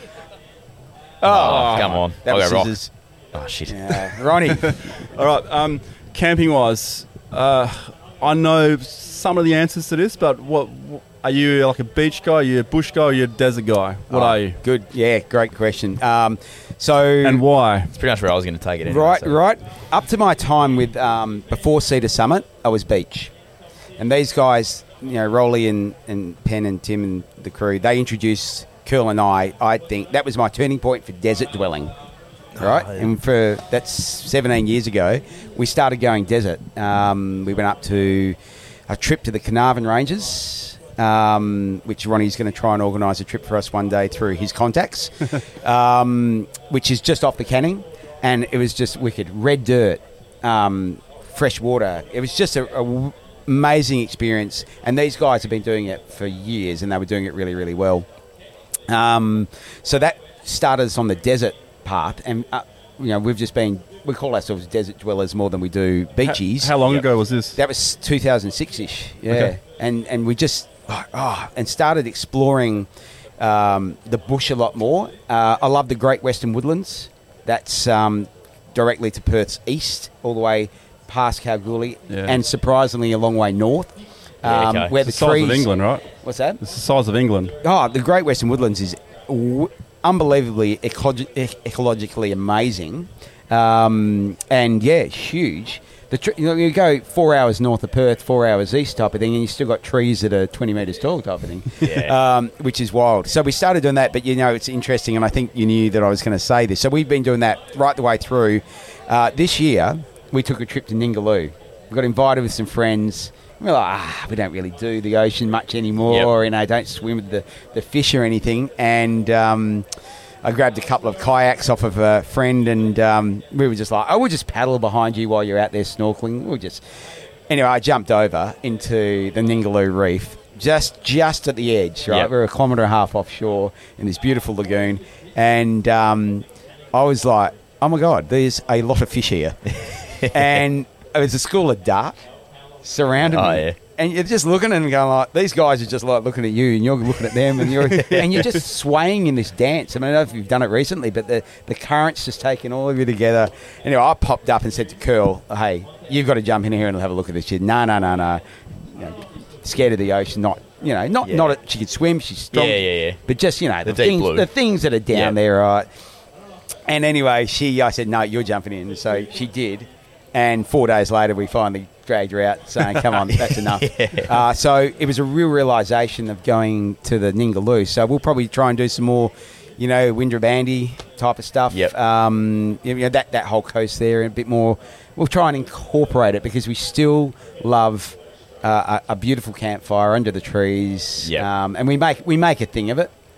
oh, oh, come on. That I'll was go scissors. rock. Oh shit. Yeah. Ronnie. All right. Um, camping wise, uh, I know some of the answers to this, but what? Are you like a beach guy? Are you a bush guy? Or are you a desert guy? What oh, are you? Good. Yeah, great question. Um, so and why? It's pretty much where I was going to take it. Anyway, right, so. right. Up to my time with um, before Cedar Summit, I was beach, and these guys, you know, Rolly and, and Penn and Tim and the crew, they introduced Curl and I. I think that was my turning point for desert dwelling. Right, oh, yeah. And for that's seventeen years ago, we started going desert. Um, we went up to a trip to the Carnarvon Ranges. Um, which Ronnie's going to try and organise a trip for us one day through his contacts, um, which is just off the Canning, and it was just wicked. Red dirt, um, fresh water. It was just a, a w- amazing experience, and these guys have been doing it for years, and they were doing it really, really well. Um, so that started us on the desert path, and uh, you know we've just been. We call ourselves desert dwellers more than we do beachies. How, how long yep. ago was this? That was two thousand six-ish, yeah. Okay. And and we just oh, oh, and started exploring um, the bush a lot more. Uh, I love the Great Western Woodlands. That's um, directly to Perth's east, all the way past Kalgoorlie, yeah. and surprisingly a long way north. Yeah, okay. um, where it's the, the trees, size of England, right? What's that? It's the size of England. Oh, the Great Western Woodlands is w- unbelievably ecologi- ec- ecologically amazing. Um, and yeah, huge. The tr- you know, you go four hours north of Perth, four hours east type of thing, and you still got trees that are twenty metres tall type of thing, yeah. um, which is wild. So we started doing that, but you know, it's interesting, and I think you knew that I was going to say this. So we've been doing that right the way through. Uh, this year, we took a trip to Ningaloo. We got invited with some friends. We're like, ah, we don't really do the ocean much anymore, yep. you know, don't swim with the, the fish or anything, and um, I grabbed a couple of kayaks off of a friend, and um, we were just like, oh, we'll just paddle behind you while you're out there snorkeling. We'll just... Anyway, I jumped over into the Ningaloo Reef, just just at the edge, right? Yep. We're a kilometre and a half offshore in this beautiful lagoon, and um, I was like, oh my God, there's a lot of fish here. And it was a school of dart surrounded oh, me. Yeah. And you're just looking at them going like, these guys are just like looking at you and you're looking at them and you're and you're just swaying in this dance. I mean, I don't know if you've done it recently, but the, the current's just taking all of you together. Anyway, I popped up and said to Curl, hey, you've got to jump in here and have a look at this shit. No, no, no, no. You know, scared of the ocean, not, you know, not, yeah. not a, she could swim, she's strong. Yeah, yeah, yeah. But just, you know, the, the things blue. the things that are down yeah. there, right? And anyway, she, I said, no, you're jumping in. So she did. And four days later, we finally dragged her out saying, come on, that's enough. yeah. uh, so it was a real realisation of going to the Ningaloo. So we'll probably try and do some more, you know, Windrabandi type of stuff. Yep. Um, you know, that, that whole coast there, and a bit more. We'll try and incorporate it because we still love uh, a, a beautiful campfire under the trees. Yep. Um, and we make we make a thing of it.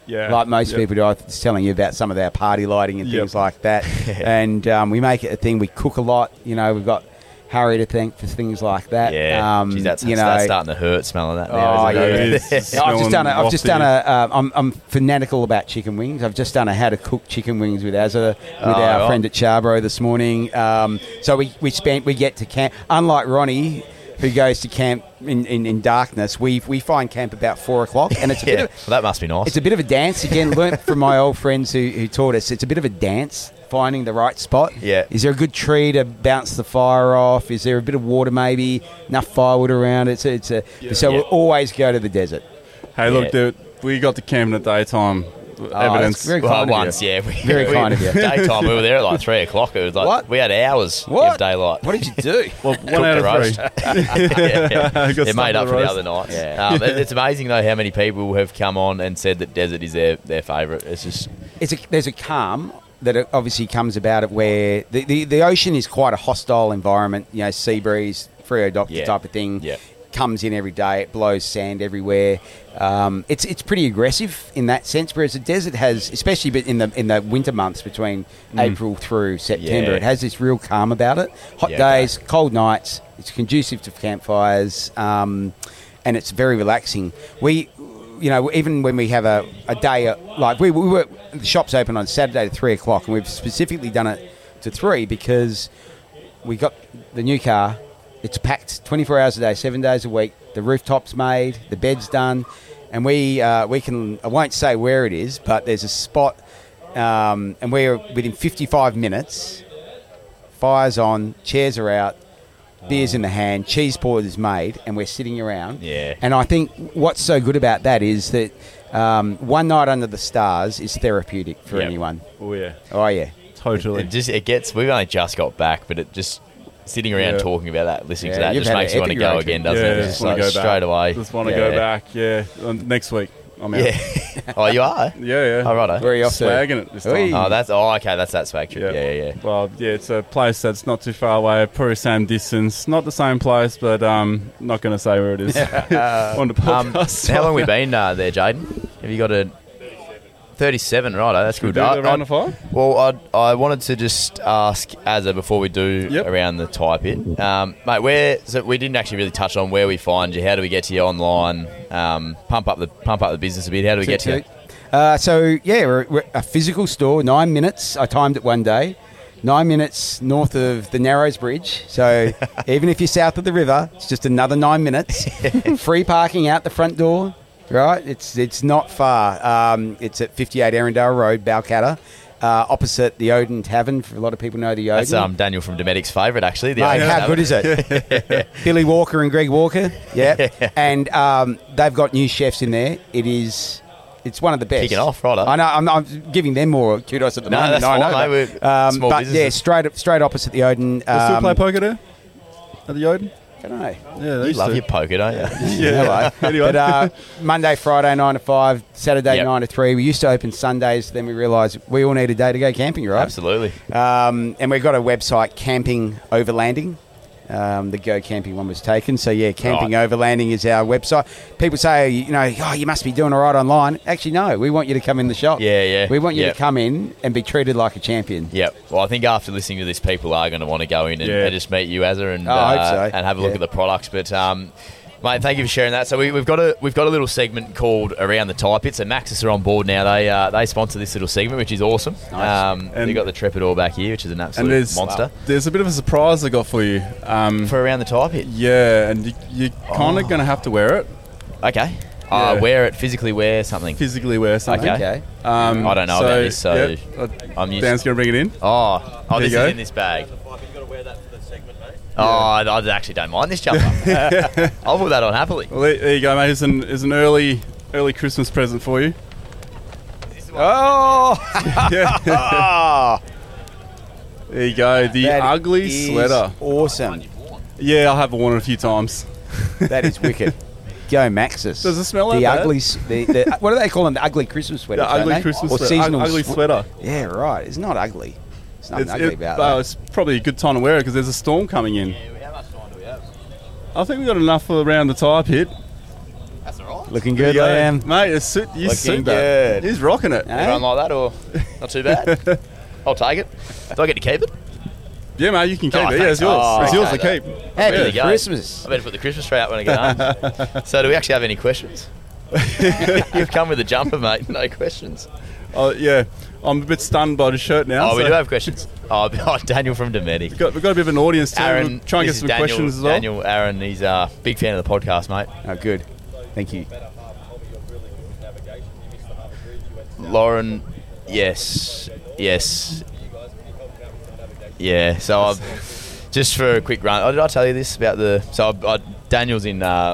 Yeah. Like most yep. people do. I was telling you about some of our party lighting and Yep. things like that. And um, we make it a thing. We cook a lot. You know, we've got Harry to thank for things like that. Yeah, um, Jeez, that's, you that's know, starting to hurt smelling that Oh now. yeah, isn't it? it? It's Yeah, I've just done. A, I've just done lofty. a. Uh, I'm, I'm fanatical about chicken wings. I've just done a how to cook chicken wings with Azza, with Oh, our right. friend at Charbro this morning. Um, so we, we spent we get to camp. Unlike Ronnie, who goes to camp in, in, in darkness, we we find camp about four o'clock, and it's a Yeah, bit of, well, that must be nice. it's a bit of a dance. Again, learnt from my old friends who, who taught us. It's a bit of a dance, finding the right spot. Yeah. Is there a good tree to bounce the fire off? Is there a bit of water maybe? Enough firewood around? It's a, it's a, So Yeah. we'll always go to the desert. Hey, look, Yeah. dude, we got to camp in the daytime. that's Evidence. very well, kind of once, you. yeah. We, Very we, kind of you. Daytime, we were there at like three o'clock. It was like What? we had hours What? of daylight. What did you do? Well, Cooked one out the of roast. three. yeah, yeah. Got It stuck made up with for the roast. other nights. Yeah. Um, it- it's amazing though how many people have come on and said that desert is their, their favourite. It's just It's a, there's a calm that it obviously comes about it where the, the, the ocean is quite a hostile environment, you know, sea breeze, Freodopter Yeah. type of thing. Yeah. Comes in every day, it blows sand everywhere. Um, it's it's pretty aggressive in that sense, whereas the desert has, especially in the in the winter months between April through September, Yeah. it has this real calm about it. Hot Yeah, days, cold nights, it's conducive to campfires, um, and it's very relaxing. We you know, even when we have a, a day, uh, like we, we were, the shop's open on Saturday at three o'clock, and we've specifically done it to three because we got the new car. It's packed twenty-four hours a day, seven days a week. The rooftop's made, the bed's done, and we uh, we can. I won't say where it is, but there's a spot, um, and we're within fifty-five minutes. Fire's on, chairs are out, beers in the hand, cheese board is made, and we're sitting around. Yeah. And I think what's so good about that is that um, one night under the stars is therapeutic for Yep. anyone. Oh, yeah. Oh yeah. Totally. it just it gets. We've only just got back, but it just sitting around Yeah. talking about that, listening Yeah, to that, you've just had makes an you want to epic go road again, trip. doesn't yeah, it? just Just want like to go straight back. away. Just want to Yeah. go back, yeah. Uh, Next week, I'm out. Yeah. oh, you are. Yeah, yeah. Oh, righto. Where are you off to? Swagging it this Oi. time. Oh, that's oh okay. That's that swag trip. Yeah, yeah, yeah. Well, yeah, it's a place that's not too far away, probably same distance. Not the same place, but um, not going to say where it is on the Um, podcast. how long have we been uh, there, Jaden? Have you got a thirty-seven? Right, that's We good. do I- it around I- the fire? Well, I I wanted to just ask Azza before we do Yep. around the tie pit, um, mate. Where so we didn't actually really touch on where we find you. How do we get to you online? Um, pump up the pump up the business a bit. How do we get to you? Uh, so yeah, we're, we're a physical store. Nine minutes. I timed it one day. Nine minutes north of the Narrows Bridge. So even if you're south of the river, it's just another nine minutes. Free parking out the front door. Right. It's it's not far. Um, it's at fifty-eight Erindale Road, Balcatta, uh, opposite the Odin Tavern. For a lot of people know the Odin. That's um, Daniel from Dometic's favourite, actually. The Mate, Oaks how Tavern. good is it? Billy Walker and Greg Walker, yeah. And um, they've got new chefs in there. It is, it's one of the best. Kicking off, right? I know. I'm, I'm giving them more kudos at the No, moment. that's I know, fine, mate. but, We're um, small but businesses. yeah, straight straight opposite the Odin. They still Um, play poker there? At the Odin? I don't know. Yeah, they You used love to. your poker, don't you? Hello. Anyway. But uh, Monday, Friday, nine to five. Saturday, Yep. nine to three. We used to open Sundays. Then we realised we all need a day to go camping, right? Absolutely. Um, and we've got a website, Camping Overlanding. Um, the Go Camping one was taken. So, yeah, Camping Right. Overlanding is our website. People say, you know, oh, you must be doing all right online. Actually, no. We want you to come in the shop. Yeah, yeah. We want you Yep. to come in and be treated like a champion. Yep. Well, I think after listening to this, people are going to want to go in and, Yeah. and just meet you, Azza, and Oh, I hope uh, so. and have a look Yeah. at the products. But um, mate, thank you for sharing that. So we, we've got a we've got a little segment called Around the Tie Pit. So Maxis are on board now. They uh, they sponsor this little segment, which is awesome. Um, And- they got the Trepidor back here, which is an And absolute there's monster. there's a bit of a surprise I got for you. Um, For Around the Tie Pit. yeah, and you, you're kind of Oh. going to have to wear it, Okay. Uh, Yeah. wear it physically. Wear something. physically wear something. Okay. Okay. Um, I don't know about this, so yeah, uh, I'm used. Dan's going to bring it in. Oh, oh, There this you is go. in this bag. Oh, I, I actually don't mind this jumper. I'll put that on happily. Well, there, there you go, mate. Here's an, here's an early early Christmas present for you. Oh! Yeah. There you go. The That ugly is sweater. Awesome. Yeah, I have worn it a few times. That is wicked. Go Maxis. Does it smell the that bad? ugly, s- the, the, what do they call them? The ugly Christmas sweater. The ugly Christmas or sweater. seasonal ugly swe- sweater. Yeah, right. It's not ugly. It's nothing It's, ugly it- about well, that. it's probably a good time to wear it because there's a storm coming in. I think we got enough around the tie pit. That's all right. Looking good, Liam. Mate, it's suit, you Looking suit good. that. He's rocking it. Eh? Everyone like that, or not too bad? I'll take it. Do I get to keep it? Yeah, mate, you can keep Oh, it. Yeah, it's thanks. yours. Oh, it's yours to okay, keep. There Happy you go. Christmas. I better put the Christmas tree up when I get home. So do we actually have any questions? You've come with a jumper, mate. No questions. Oh, yeah. I'm a bit stunned by the shirt now. Oh, we so do have questions. Oh, oh Daniel from Dometic. We've got, we've got a bit of an audience too. Aaron, We'll try and get this some is Daniel, questions as well. Daniel, Aaron, he's a big fan of the podcast, mate. Oh, good. Thank you. Lauren, yes, yes. Yeah, so I've, just for a quick run, oh, did I tell you this about the, so I, I, Daniel's in uh,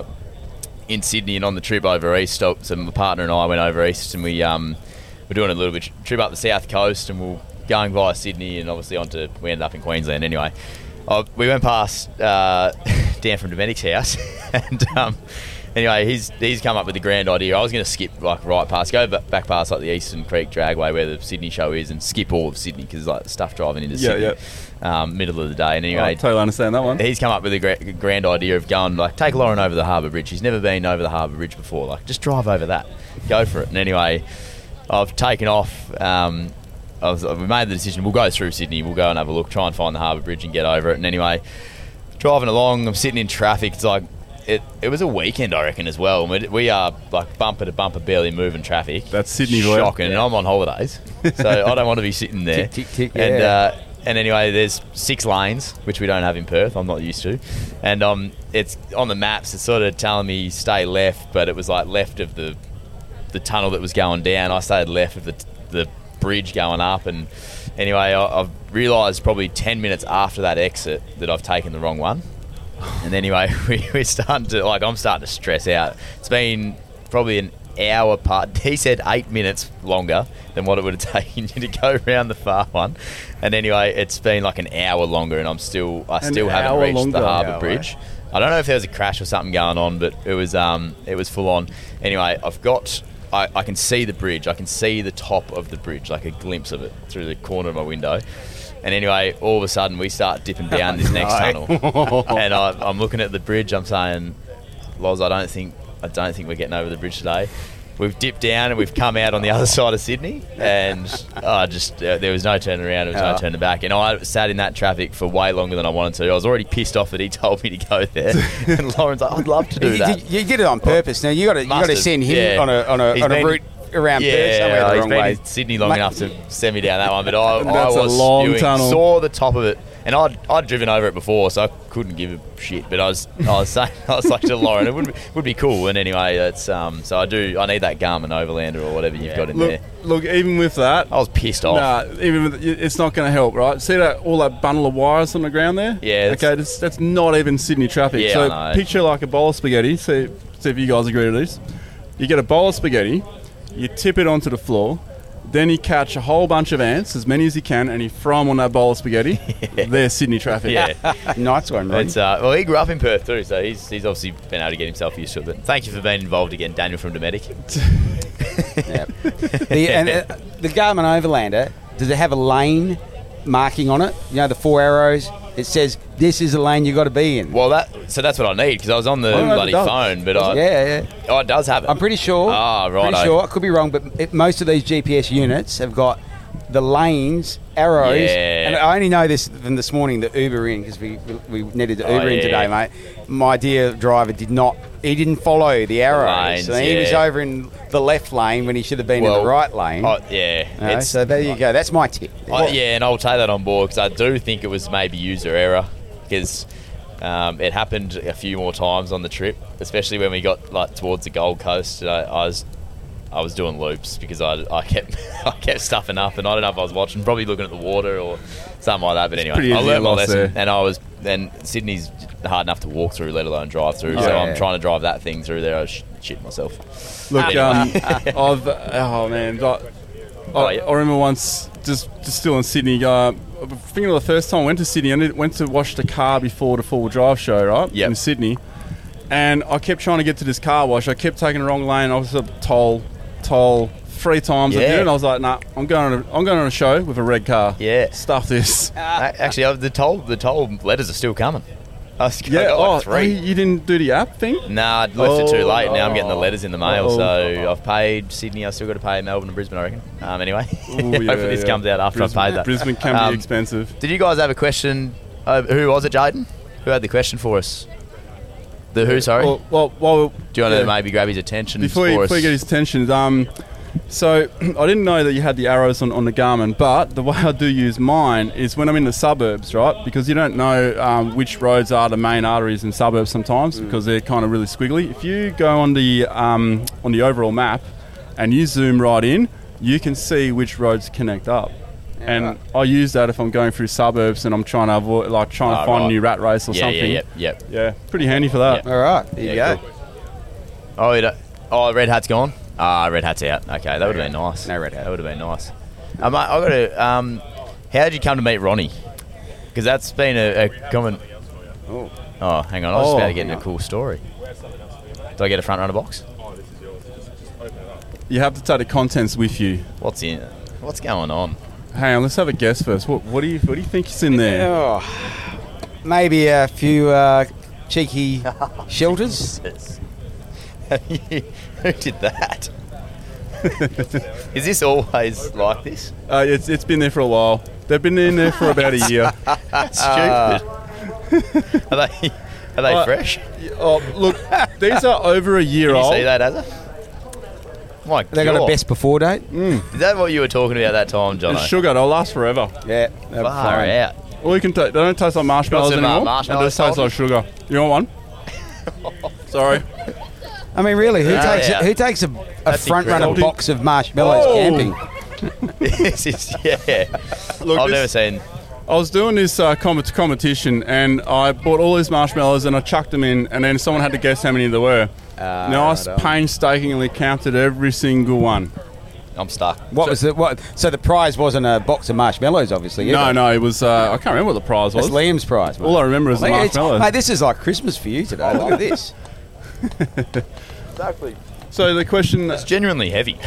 in Sydney, and on the trip over east, so my partner and I went over east, and we, um, we're doing a little bit trip up the south coast, and we're going via Sydney, and obviously onto, we ended up in Queensland anyway. Uh, we went past uh, Dan from Dometic's house, and um, anyway, he's he's come up with the grand idea. I was going to skip like right past, go back past like the Eastern Creek Dragway where the Sydney show is, and skip all of Sydney because like stuff driving into Yeah, Sydney, yeah. Um, middle of the day. And anyway, I totally understand that one. he's come up with a gra- grand idea of going like take Lauren over the Harbour Bridge. He's never been over the Harbour Bridge before. Like just drive over that, go for it. And anyway, I've taken off. Um, I was, we made the decision. We'll go through Sydney. We'll go and have a look, try and find the Harbour Bridge and get over it. And anyway, driving along, I'm sitting in traffic. It's like it. It was a weekend, I reckon, as well. We, we are like bumper to bumper, barely moving traffic. That's Sydney, boy. Shocking. And I'm on holidays, so I don't want to be sitting there. Tick, tick, tick, And yeah. uh, and anyway, there's six lanes, which we don't have in Perth. I'm not used to. And um, it's on the maps. It's sort of telling me stay left, but it was like left of the the tunnel that was going down. I stayed left of the the bridge going up, and anyway, I, I've realised probably ten minutes after that exit that I've taken the wrong one. And anyway, we, we're starting to like I'm starting to stress out. It's been probably an hour part. He said eight minutes longer than what it would have taken you to go around the far one. And anyway, it's been like an hour longer, and I'm still I An still haven't hour reached longer? the Harbour Yeah, Bridge. I don't know if there was a crash or something going on, but it was um it was full on. Anyway, I've got. I, I can see the bridge. I can see the top of the bridge, like a glimpse of it through the corner of my window. And anyway, all of a sudden, we start dipping down this next tunnel, and I, I'm looking at the bridge. I'm saying, "Loz, I don't think, I don't think we're getting over the bridge today." We've dipped down and we've come out on the other side of Sydney, and uh, just uh, there was no turning around, there was Oh. no turning back. And I sat in that traffic for way longer than I wanted to. I was already pissed off that he told me to go there, and Lauren's like, "I'd love to do you, that." did, you did it on purpose. Now you got to you got Must to have, send him yeah. on a on a, He's on a been- route around yeah, Perth somewhere the he's wrong been way. in Sydney long Mate, enough to send me down that one, but I, I That's a was long spewing, tunnel. saw the top of it, and I'd, I'd driven over it before, so I couldn't give a shit. But I was I was saying I was like to Lauren, it would be, would be cool. And anyway, it's um so I do I need that Garmin Overlander or whatever you've got in Look, there. look, even with that, I was pissed off. nah, even with, it's not going to help, right? See that all that bundle of wires on the ground there? Yeah, that's- Okay, that's, that's not even Sydney traffic. Yeah, so I know. picture like a bowl of spaghetti. See, see if you guys agree to this. You get a bowl of spaghetti, you tip it onto the floor, then you catch a whole bunch of ants, as many as you can, and you throw them on that bowl of spaghetti. There's Sydney traffic. Yeah, nice one, mate. it's uh, well, he grew up in Perth too, so he's he's obviously been able to get himself used to it. But thank you for being involved again, Daniel from Dometic. Yep. the, and uh, the Garmin Overlander, does it have a lane marking on it? You know, the four arrows. It says this is the lane you got to be in. Well, that so that's what I need because I was on the I don't know if bloody it does. phone, but I yeah, yeah. oh, it does have it. I'm pretty sure. Ah, right. Pretty sure. I could be wrong, but it, most of these G P S units have got the lanes, arrows. Yeah. And I only know this from this morning, the Uber in, because we, we we needed the Oh, Uber in yeah. today, mate. My dear driver did not, he didn't follow the arrows. lanes, so he was yeah. over in the left lane when he should have been in Well, the right lane. Oh, yeah, You know, it's- so there you go. That's my tip. I, yeah, and I'll take that on board because I do think it was maybe user error because um, it happened a few more times on the trip, especially when we got like towards the Gold Coast. I, I was I was doing loops because I, I kept I kept stuffing up, and I don't know if I was watching, probably looking at the water or something like that. But anyway, pretty I easy learned my loss lesson, there. and I was then Sydney's hard enough to walk through, let alone drive through. Oh, so yeah. I'm trying to drive that thing through there. I was sh- shitting myself. Look, Anyway. um, I've oh man, I, Oh, I, yeah. I remember once just just still in Sydney. Uh, I think it was the first time I went to Sydney. I did- went to watch the car before the four-wheel drive show, right? Yep. In Sydney, and I kept trying to get to this car wash. I kept taking the wrong lane. I was a toll, toll three times. I did Yeah. it. And I was like, nah, I'm going on. A, I'm going on a show with a red car. Yeah. Stuff this. A- Actually, uh, the toll the toll letters are still coming. I was Yeah, I got like oh, three. you didn't do the app thing? Nah, I'd left it too Oh, late. Now I'm getting the letters in the mail, oh, so I've paid Sydney. I've still got to pay Melbourne and Brisbane, I reckon. Um, anyway, Ooh, yeah, hopefully this yeah. comes out after Brisbane, I've paid that. Brisbane can Um, be expensive. Did you guys have a question? Uh, who was it, Jaden? Who had the question for us? The who, sorry? Well, well, well Do you want yeah. to maybe grab his attention Before for you, us? before you get his attention, um, so I didn't know that you had the arrows on, on the Garmin, but the way I do use mine is when I'm in the suburbs, right? Because you don't know um, which roads are the main arteries in suburbs sometimes, mm. because they're kind of really squiggly. If you go on the um, on the overall map and you zoom right in, you can see which roads connect up. Yeah, and right. I use that if I'm going through suburbs and I'm trying to avoid, like, trying oh, to find right. a new rat race or yeah, something. Yeah, yeah, yeah. Pretty handy for that. Yeah. All right, there yeah, you go. Cool. Oh, you don't, oh, red hat's gone. Ah, red hat's out. Okay, that would have been nice. No red hat. That would have been nice. Um, I, I got to. Um, how did you come to meet Ronnie? Because that's been a, a common. Oh. Oh, hang on. I was Oh, about to get into a cool story. Do I get a front runner box? You have to take the contents with you. What's in? What's going on? Hang on, let's have a guess first. What, what do you what do you think is in there? Oh, maybe a few uh, cheeky shelters. Who did that? Is this always like this? Uh, it's it's been there for a while. They've been in there for about a year. That's stupid. Are they are they Uh, fresh? Oh, look, these are over a year Can you old. see that, Azza? My They God. got a best before date. Is that what you were talking about that time, John? It's sugar. They'll last forever. Yeah, they're Far fine. out. All you can taste. They don't taste like marshmallows Got some, uh, anymore. marshmallows They just taste salty? like sugar. You want one? Sorry. I mean, really, who Yeah, takes yeah. who takes a, a That's front runner incredible. box of marshmallows Oh. camping? This is, yeah. Look, I've this- never seen. I was doing this uh, com- competition and I bought all these marshmallows and I chucked them in, and then someone had to guess how many there were. Uh, now I right on. painstakingly counted every single one. I'm stuck. What was the what? So the prize wasn't a box of marshmallows, obviously. No, either. no, it was. Uh, I can't remember what the prize was. That's Liam's prize. Mate. All I remember is the Mate, it's- marshmallows. Mate, this is like Christmas for you today. Look at this. Exactly. So the question. It's genuinely heavy.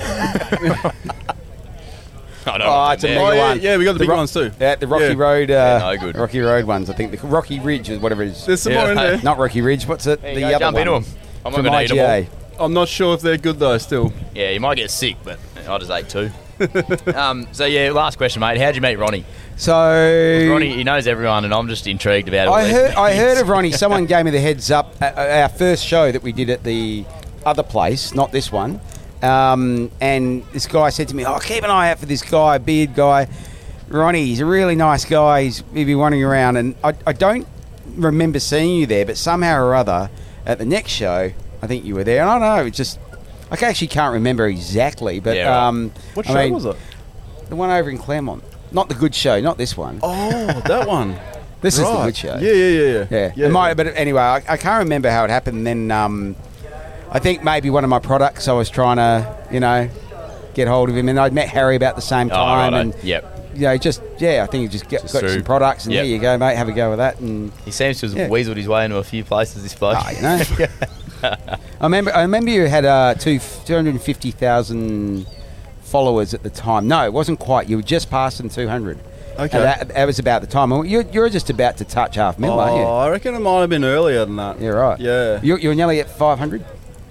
I don't know. Oh, what it's a to mega Oh, do. yeah, one. yeah, we got the, big Ro- ones too. Yeah, the Rocky Yeah. Road. Uh, Yeah, no good. Rocky Road ones. I think the Rocky Ridge is whatever it is. There's some Yeah. more in there. Not Rocky Ridge. What's it? There The you go, other jump one. into them. I'm not From going to eat them I G A. all. I'm not sure if they're good though. Still. Yeah, you might get sick, but I just ate two. um, so, yeah, last question, mate. How'd you meet Ronnie? So Ronnie, he knows everyone, and I'm just intrigued about it. I heard I heard of Ronnie. Someone gave me the heads up at at our first show that we did at the other place, not this one. Um, and this guy said to me, "Oh, keep an eye out for this guy, beard guy, Ronnie. He's a really nice guy. He's he'll be running around." And I, I don't remember seeing you there, but somehow or other at the next show, I think you were there. And I don't know, it's just I actually can't remember exactly, but Yeah, right. um, What I show mean, was it? the one over in Claremont. Not the good show, not this one. Oh, that one. This is the Right. good show. Yeah, yeah, yeah, Yeah, yeah. It might, but anyway, I, I can't remember how it happened. And then um, I think maybe one of my products, I was trying to, you know, get hold of him, and I'd met Harry about the same Oh, time, righto. and Yep. you know, just yeah, I think he just get, Just got through. some products, and Yep. there you go, mate. Have a go with that, and He seems to have Yeah. weaseled his way into a few places, this bloke. ah, you know. I remember, I remember you had uh, two two hundred and fifty thousand followers at the time. No, it wasn't quite. You were just passing two hundred. Okay. And that, that was about the time. Well, You're, you're just about to touch half mil, Oh, aren't you? I reckon it might have been earlier than that. Yeah, right. Yeah. You're, you're nearly at five hundred.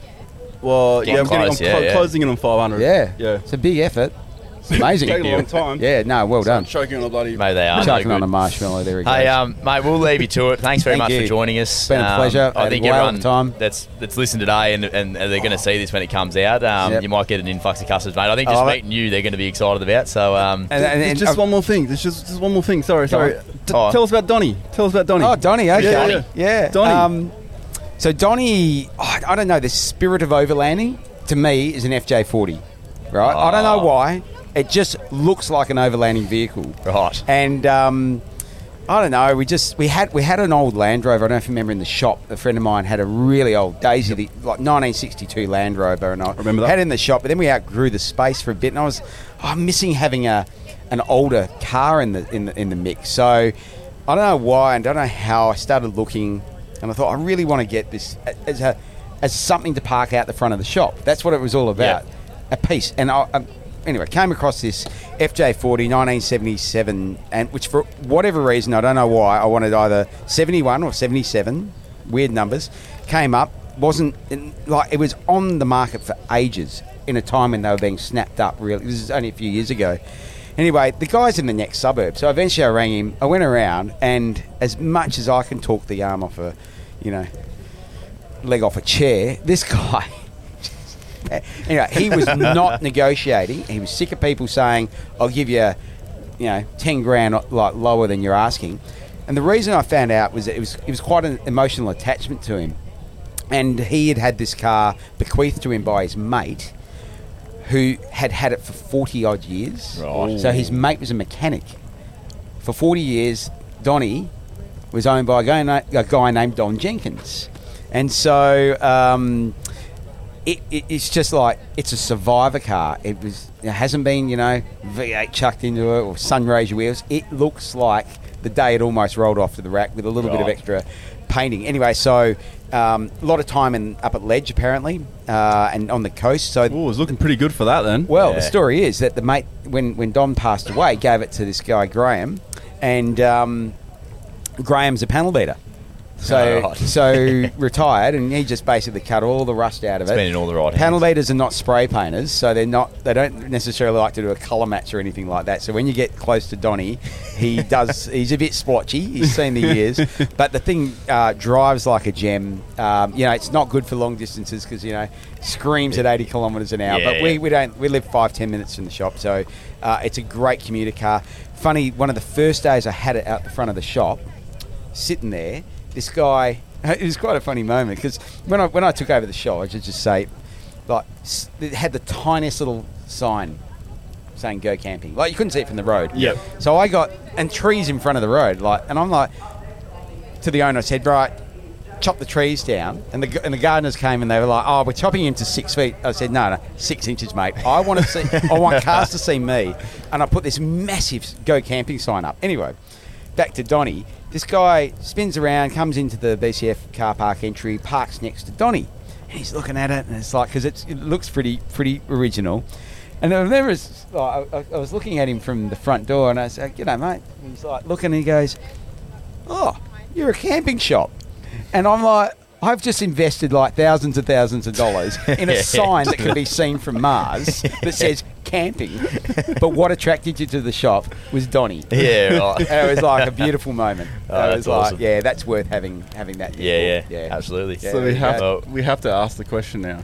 Well, Getting yeah, I'm, getting, I'm close, yeah, clo- yeah. closing in on five hundred. Yeah. Yeah. It's a big effort. It's amazing. Taking a long time. Yeah, no, well I'm done. choking on a bloody. Maybe they are. Chucking no on good. a marshmallow. There we go. Hey, um, mate, we'll leave you to it. Thanks very Thank much you. for joining us. It's been a Um, pleasure. I Had think a whale of everyone a time. that's that's listened today and, and, and they're going to see this when it comes out. Um, Yep. You might get an influx of customers, mate. I think just Oh, meeting you, they're going to be excited about. So, um, and, and, and, There's just uh, one more thing. There's just, just one more thing. Sorry, sorry. on. D- Oh. Tell us about Donny. Tell us about Donny. Oh, Donny. Okay. Yeah, Yeah. yeah. Donny. Um, so Donny, oh, I don't know. The spirit of overlanding to me is an F J forty, right? I don't know Oh. why. It just looks like an overlanding vehicle. right. And um, I don't know. We just we had we had an old Land Rover. I don't know if you remember in the shop. A friend of mine had a really old Daisy, the, like nineteen sixty-two Land Rover, and I remember that. had it in the shop. But then we outgrew the space for a bit, and I was oh, I'm missing having a an older car in the in the in the mix. So I don't know why and don't know how. I started looking, and I thought I really want to get this as a as something to park out the front of the shop. That's what it was all about, Yeah. a piece. And I. I anyway, came across this F J forty nineteen seventy-seven, and which for whatever reason, I don't know why, I wanted either seventy-one or seventy-seven, weird numbers, came up, wasn't, in, like, it was on the market for ages in a time when they were being snapped up, really. This is only a few years ago. Anyway, the guy's in the next suburb, so eventually I rang him, I went around, and as much as I can talk the arm off a, you know, leg off a chair, this guy... Anyway, he was not negotiating. He was sick of people saying, I'll give you, you know, ten grand like lower than you're asking. And the reason I found out was that it was it was quite an emotional attachment to him. And he had had this car bequeathed to him by his mate, who had had it for forty odd years. Right. So his mate was a mechanic. For forty years, Donnie was owned by a guy, na- a guy named Don Jenkins. And so... Um, It, it, it's just like, it's a survivor car. It was, it hasn't been, you know, V eight chucked into it or sunrays wheels. It looks like the day it almost rolled off to the rack with a little right. bit of extra painting. Anyway, so um, a lot of time in up at Ledge apparently, uh, and on the coast. So, oh, it was looking pretty good for that then. Well, yeah. the story is that the mate, when when Don passed away, gave it to this guy Graham, and um, Graham's a panel beater. So, oh, right. so retired, and he just basically cut all the rust out of it's it. Been in all the right Panel hands. beaters are not spray painters, so they're not. They don't necessarily like to do a colour match or anything like that. So when you get close to Donnie, he does. He's a bit splotchy. He's seen the years, but the thing uh, drives like a gem. Um, you know, it's not good for long distances because you know screams at eighty kilometres an hour. Yeah. But we, we don't. We live five ten minutes from the shop, so uh, it's a great commuter car. Funny, one of the first days I had it out the front of the shop, sitting there, this guy. It was quite a funny moment because when I when I took over the shop, I should just say, like, it had the tiniest little sign saying "Go camping." Like you couldn't see it from the road. Yep. So I got and trees in front of the road, like, and I'm like to the owner, I said, right, chop the trees down, and the and the gardeners came and they were like, oh, we're chopping him to six feet. I said, no, no, six inches, mate. I want to see, I want cars to see me, and I put this massive "Go camping" sign up. Anyway, back to Donnie. This guy spins around, comes into the B C F car park entry, parks next to Donnie. And he's looking at it, and it's like, because it looks pretty pretty original. And I remember, like, I, I was looking at him from the front door, and I said, "G'day, mate." And he's like looking, and he goes, "Oh, you're a camping shop." And I'm like, I've just invested like thousands and thousands of dollars in a sign that can be seen from Mars that says camping. But what attracted you to the shop was Donnie. Yeah, right. And it was like a beautiful moment. Oh, it that's was like, awesome. yeah, that's worth having having that. Yeah, yeah, yeah, absolutely. Yeah, So we have go. we have to ask the question now: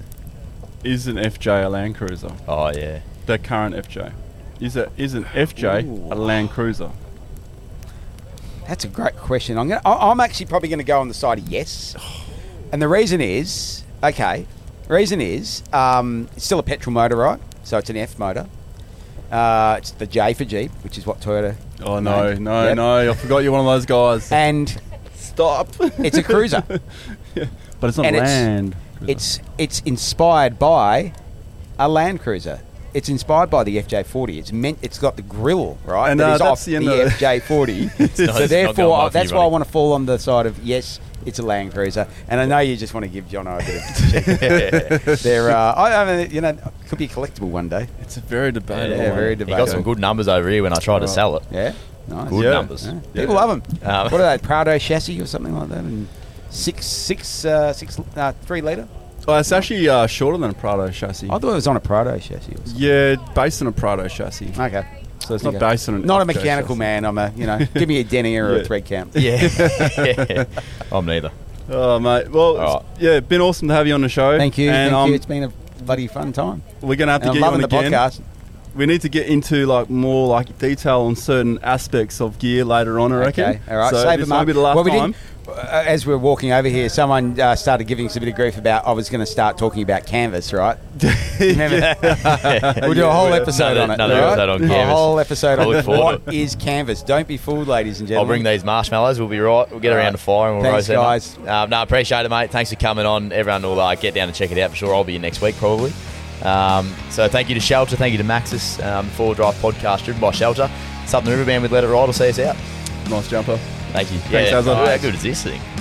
is an F J a Land Cruiser? Oh yeah. The current F J, is it is an F J Ooh. a Land Cruiser? That's a great question. I'm gonna. I- I'm actually probably going to go on the side of yes, and the reason is okay. Reason is um, it's still a petrol motor, right? So it's an F motor. Uh, it's the J for Jeep, which is what Toyota. Oh no, made. no, Yep. no! I forgot you're one of those guys. And Stop. it's a cruiser. But it's not And it's- Land. Cruiser. It's it's inspired by a Land Cruiser. It's inspired by the F J forty. It's meant. It's got the grille, right? And, that uh, is that's off the end the of- F J forty. not- it's so not going therefore, well for that's you, why I buddy. want to fall on the side of yes. It's a Land Cruiser, and I know you just want to give Jono a bit of. They're, uh, I, I mean, you know, could be collectible one day. It's a very debatable. Yeah, one. very He debatable. got some good numbers over here when I tried to Right. sell it. Yeah, nice. Good Yeah. numbers. Yeah. Yeah. People love them. Um, what are they? Prado chassis or something like that, and six, six, uh, six, uh, three liter. Oh, it's actually uh, shorter than a Prado chassis. I thought it was on a Prado chassis. Or something. Yeah, based on a Prado chassis. Okay. So it's There not you go. based on an Not a F J mechanical chassis. man. I'm a, you know, give me a denier or Yeah. a thread count. Yeah. I'm neither. Oh, mate. Well, All right. yeah, been awesome to have you on the show. Thank you. And Thank um, you. It's been a bloody fun time. we're going to have to And get I'm you loving on the again. podcast. We need to get into like more like detail on certain aspects of gear later on, I reckon. Okay, all right. So Save this them might up. be the last well, we time. didn't. Uh, as we were walking over here, someone uh, started giving us a bit of grief about I was going to start talking about Canvas, right? Remember that? We'll do a whole Yeah. episode Another- on it. another right? episode on A Canvas. whole episode I on look forward what to it. is Canvas. Don't be fooled, ladies and I'll gentlemen. bring these marshmallows. We'll be right. We'll get All around right. the fire and we'll Thanks, roast them up. guys. Um, no, appreciate it, mate. Thanks for coming on. Everyone will uh, get down and check it out for sure. I'll be here next week probably. Um, so thank you to Shelter. Thank you to Maxis. Um, Four Drive podcast driven by Shelter. Southern Riverband with Let It Ride. I'll see us out. Nice jumper. Thank you. Thanks, yeah, Azza. How good is this thing?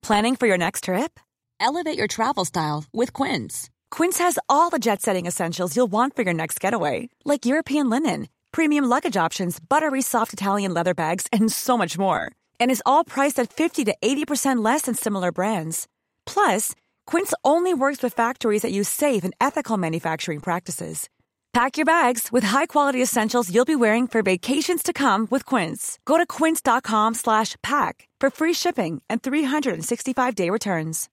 Planning for your next trip? Elevate your travel style with Quince. Quince has all the jet-setting essentials you'll want for your next getaway, like European linen, premium luggage options, buttery soft Italian leather bags, and so much more. And is all priced at fifty to eighty percent less than similar brands. Plus, Quince only works with factories that use safe and ethical manufacturing practices. Pack your bags with high-quality essentials you'll be wearing for vacations to come with Quince. Go to quince.com slash pack for free shipping and three sixty-five day returns.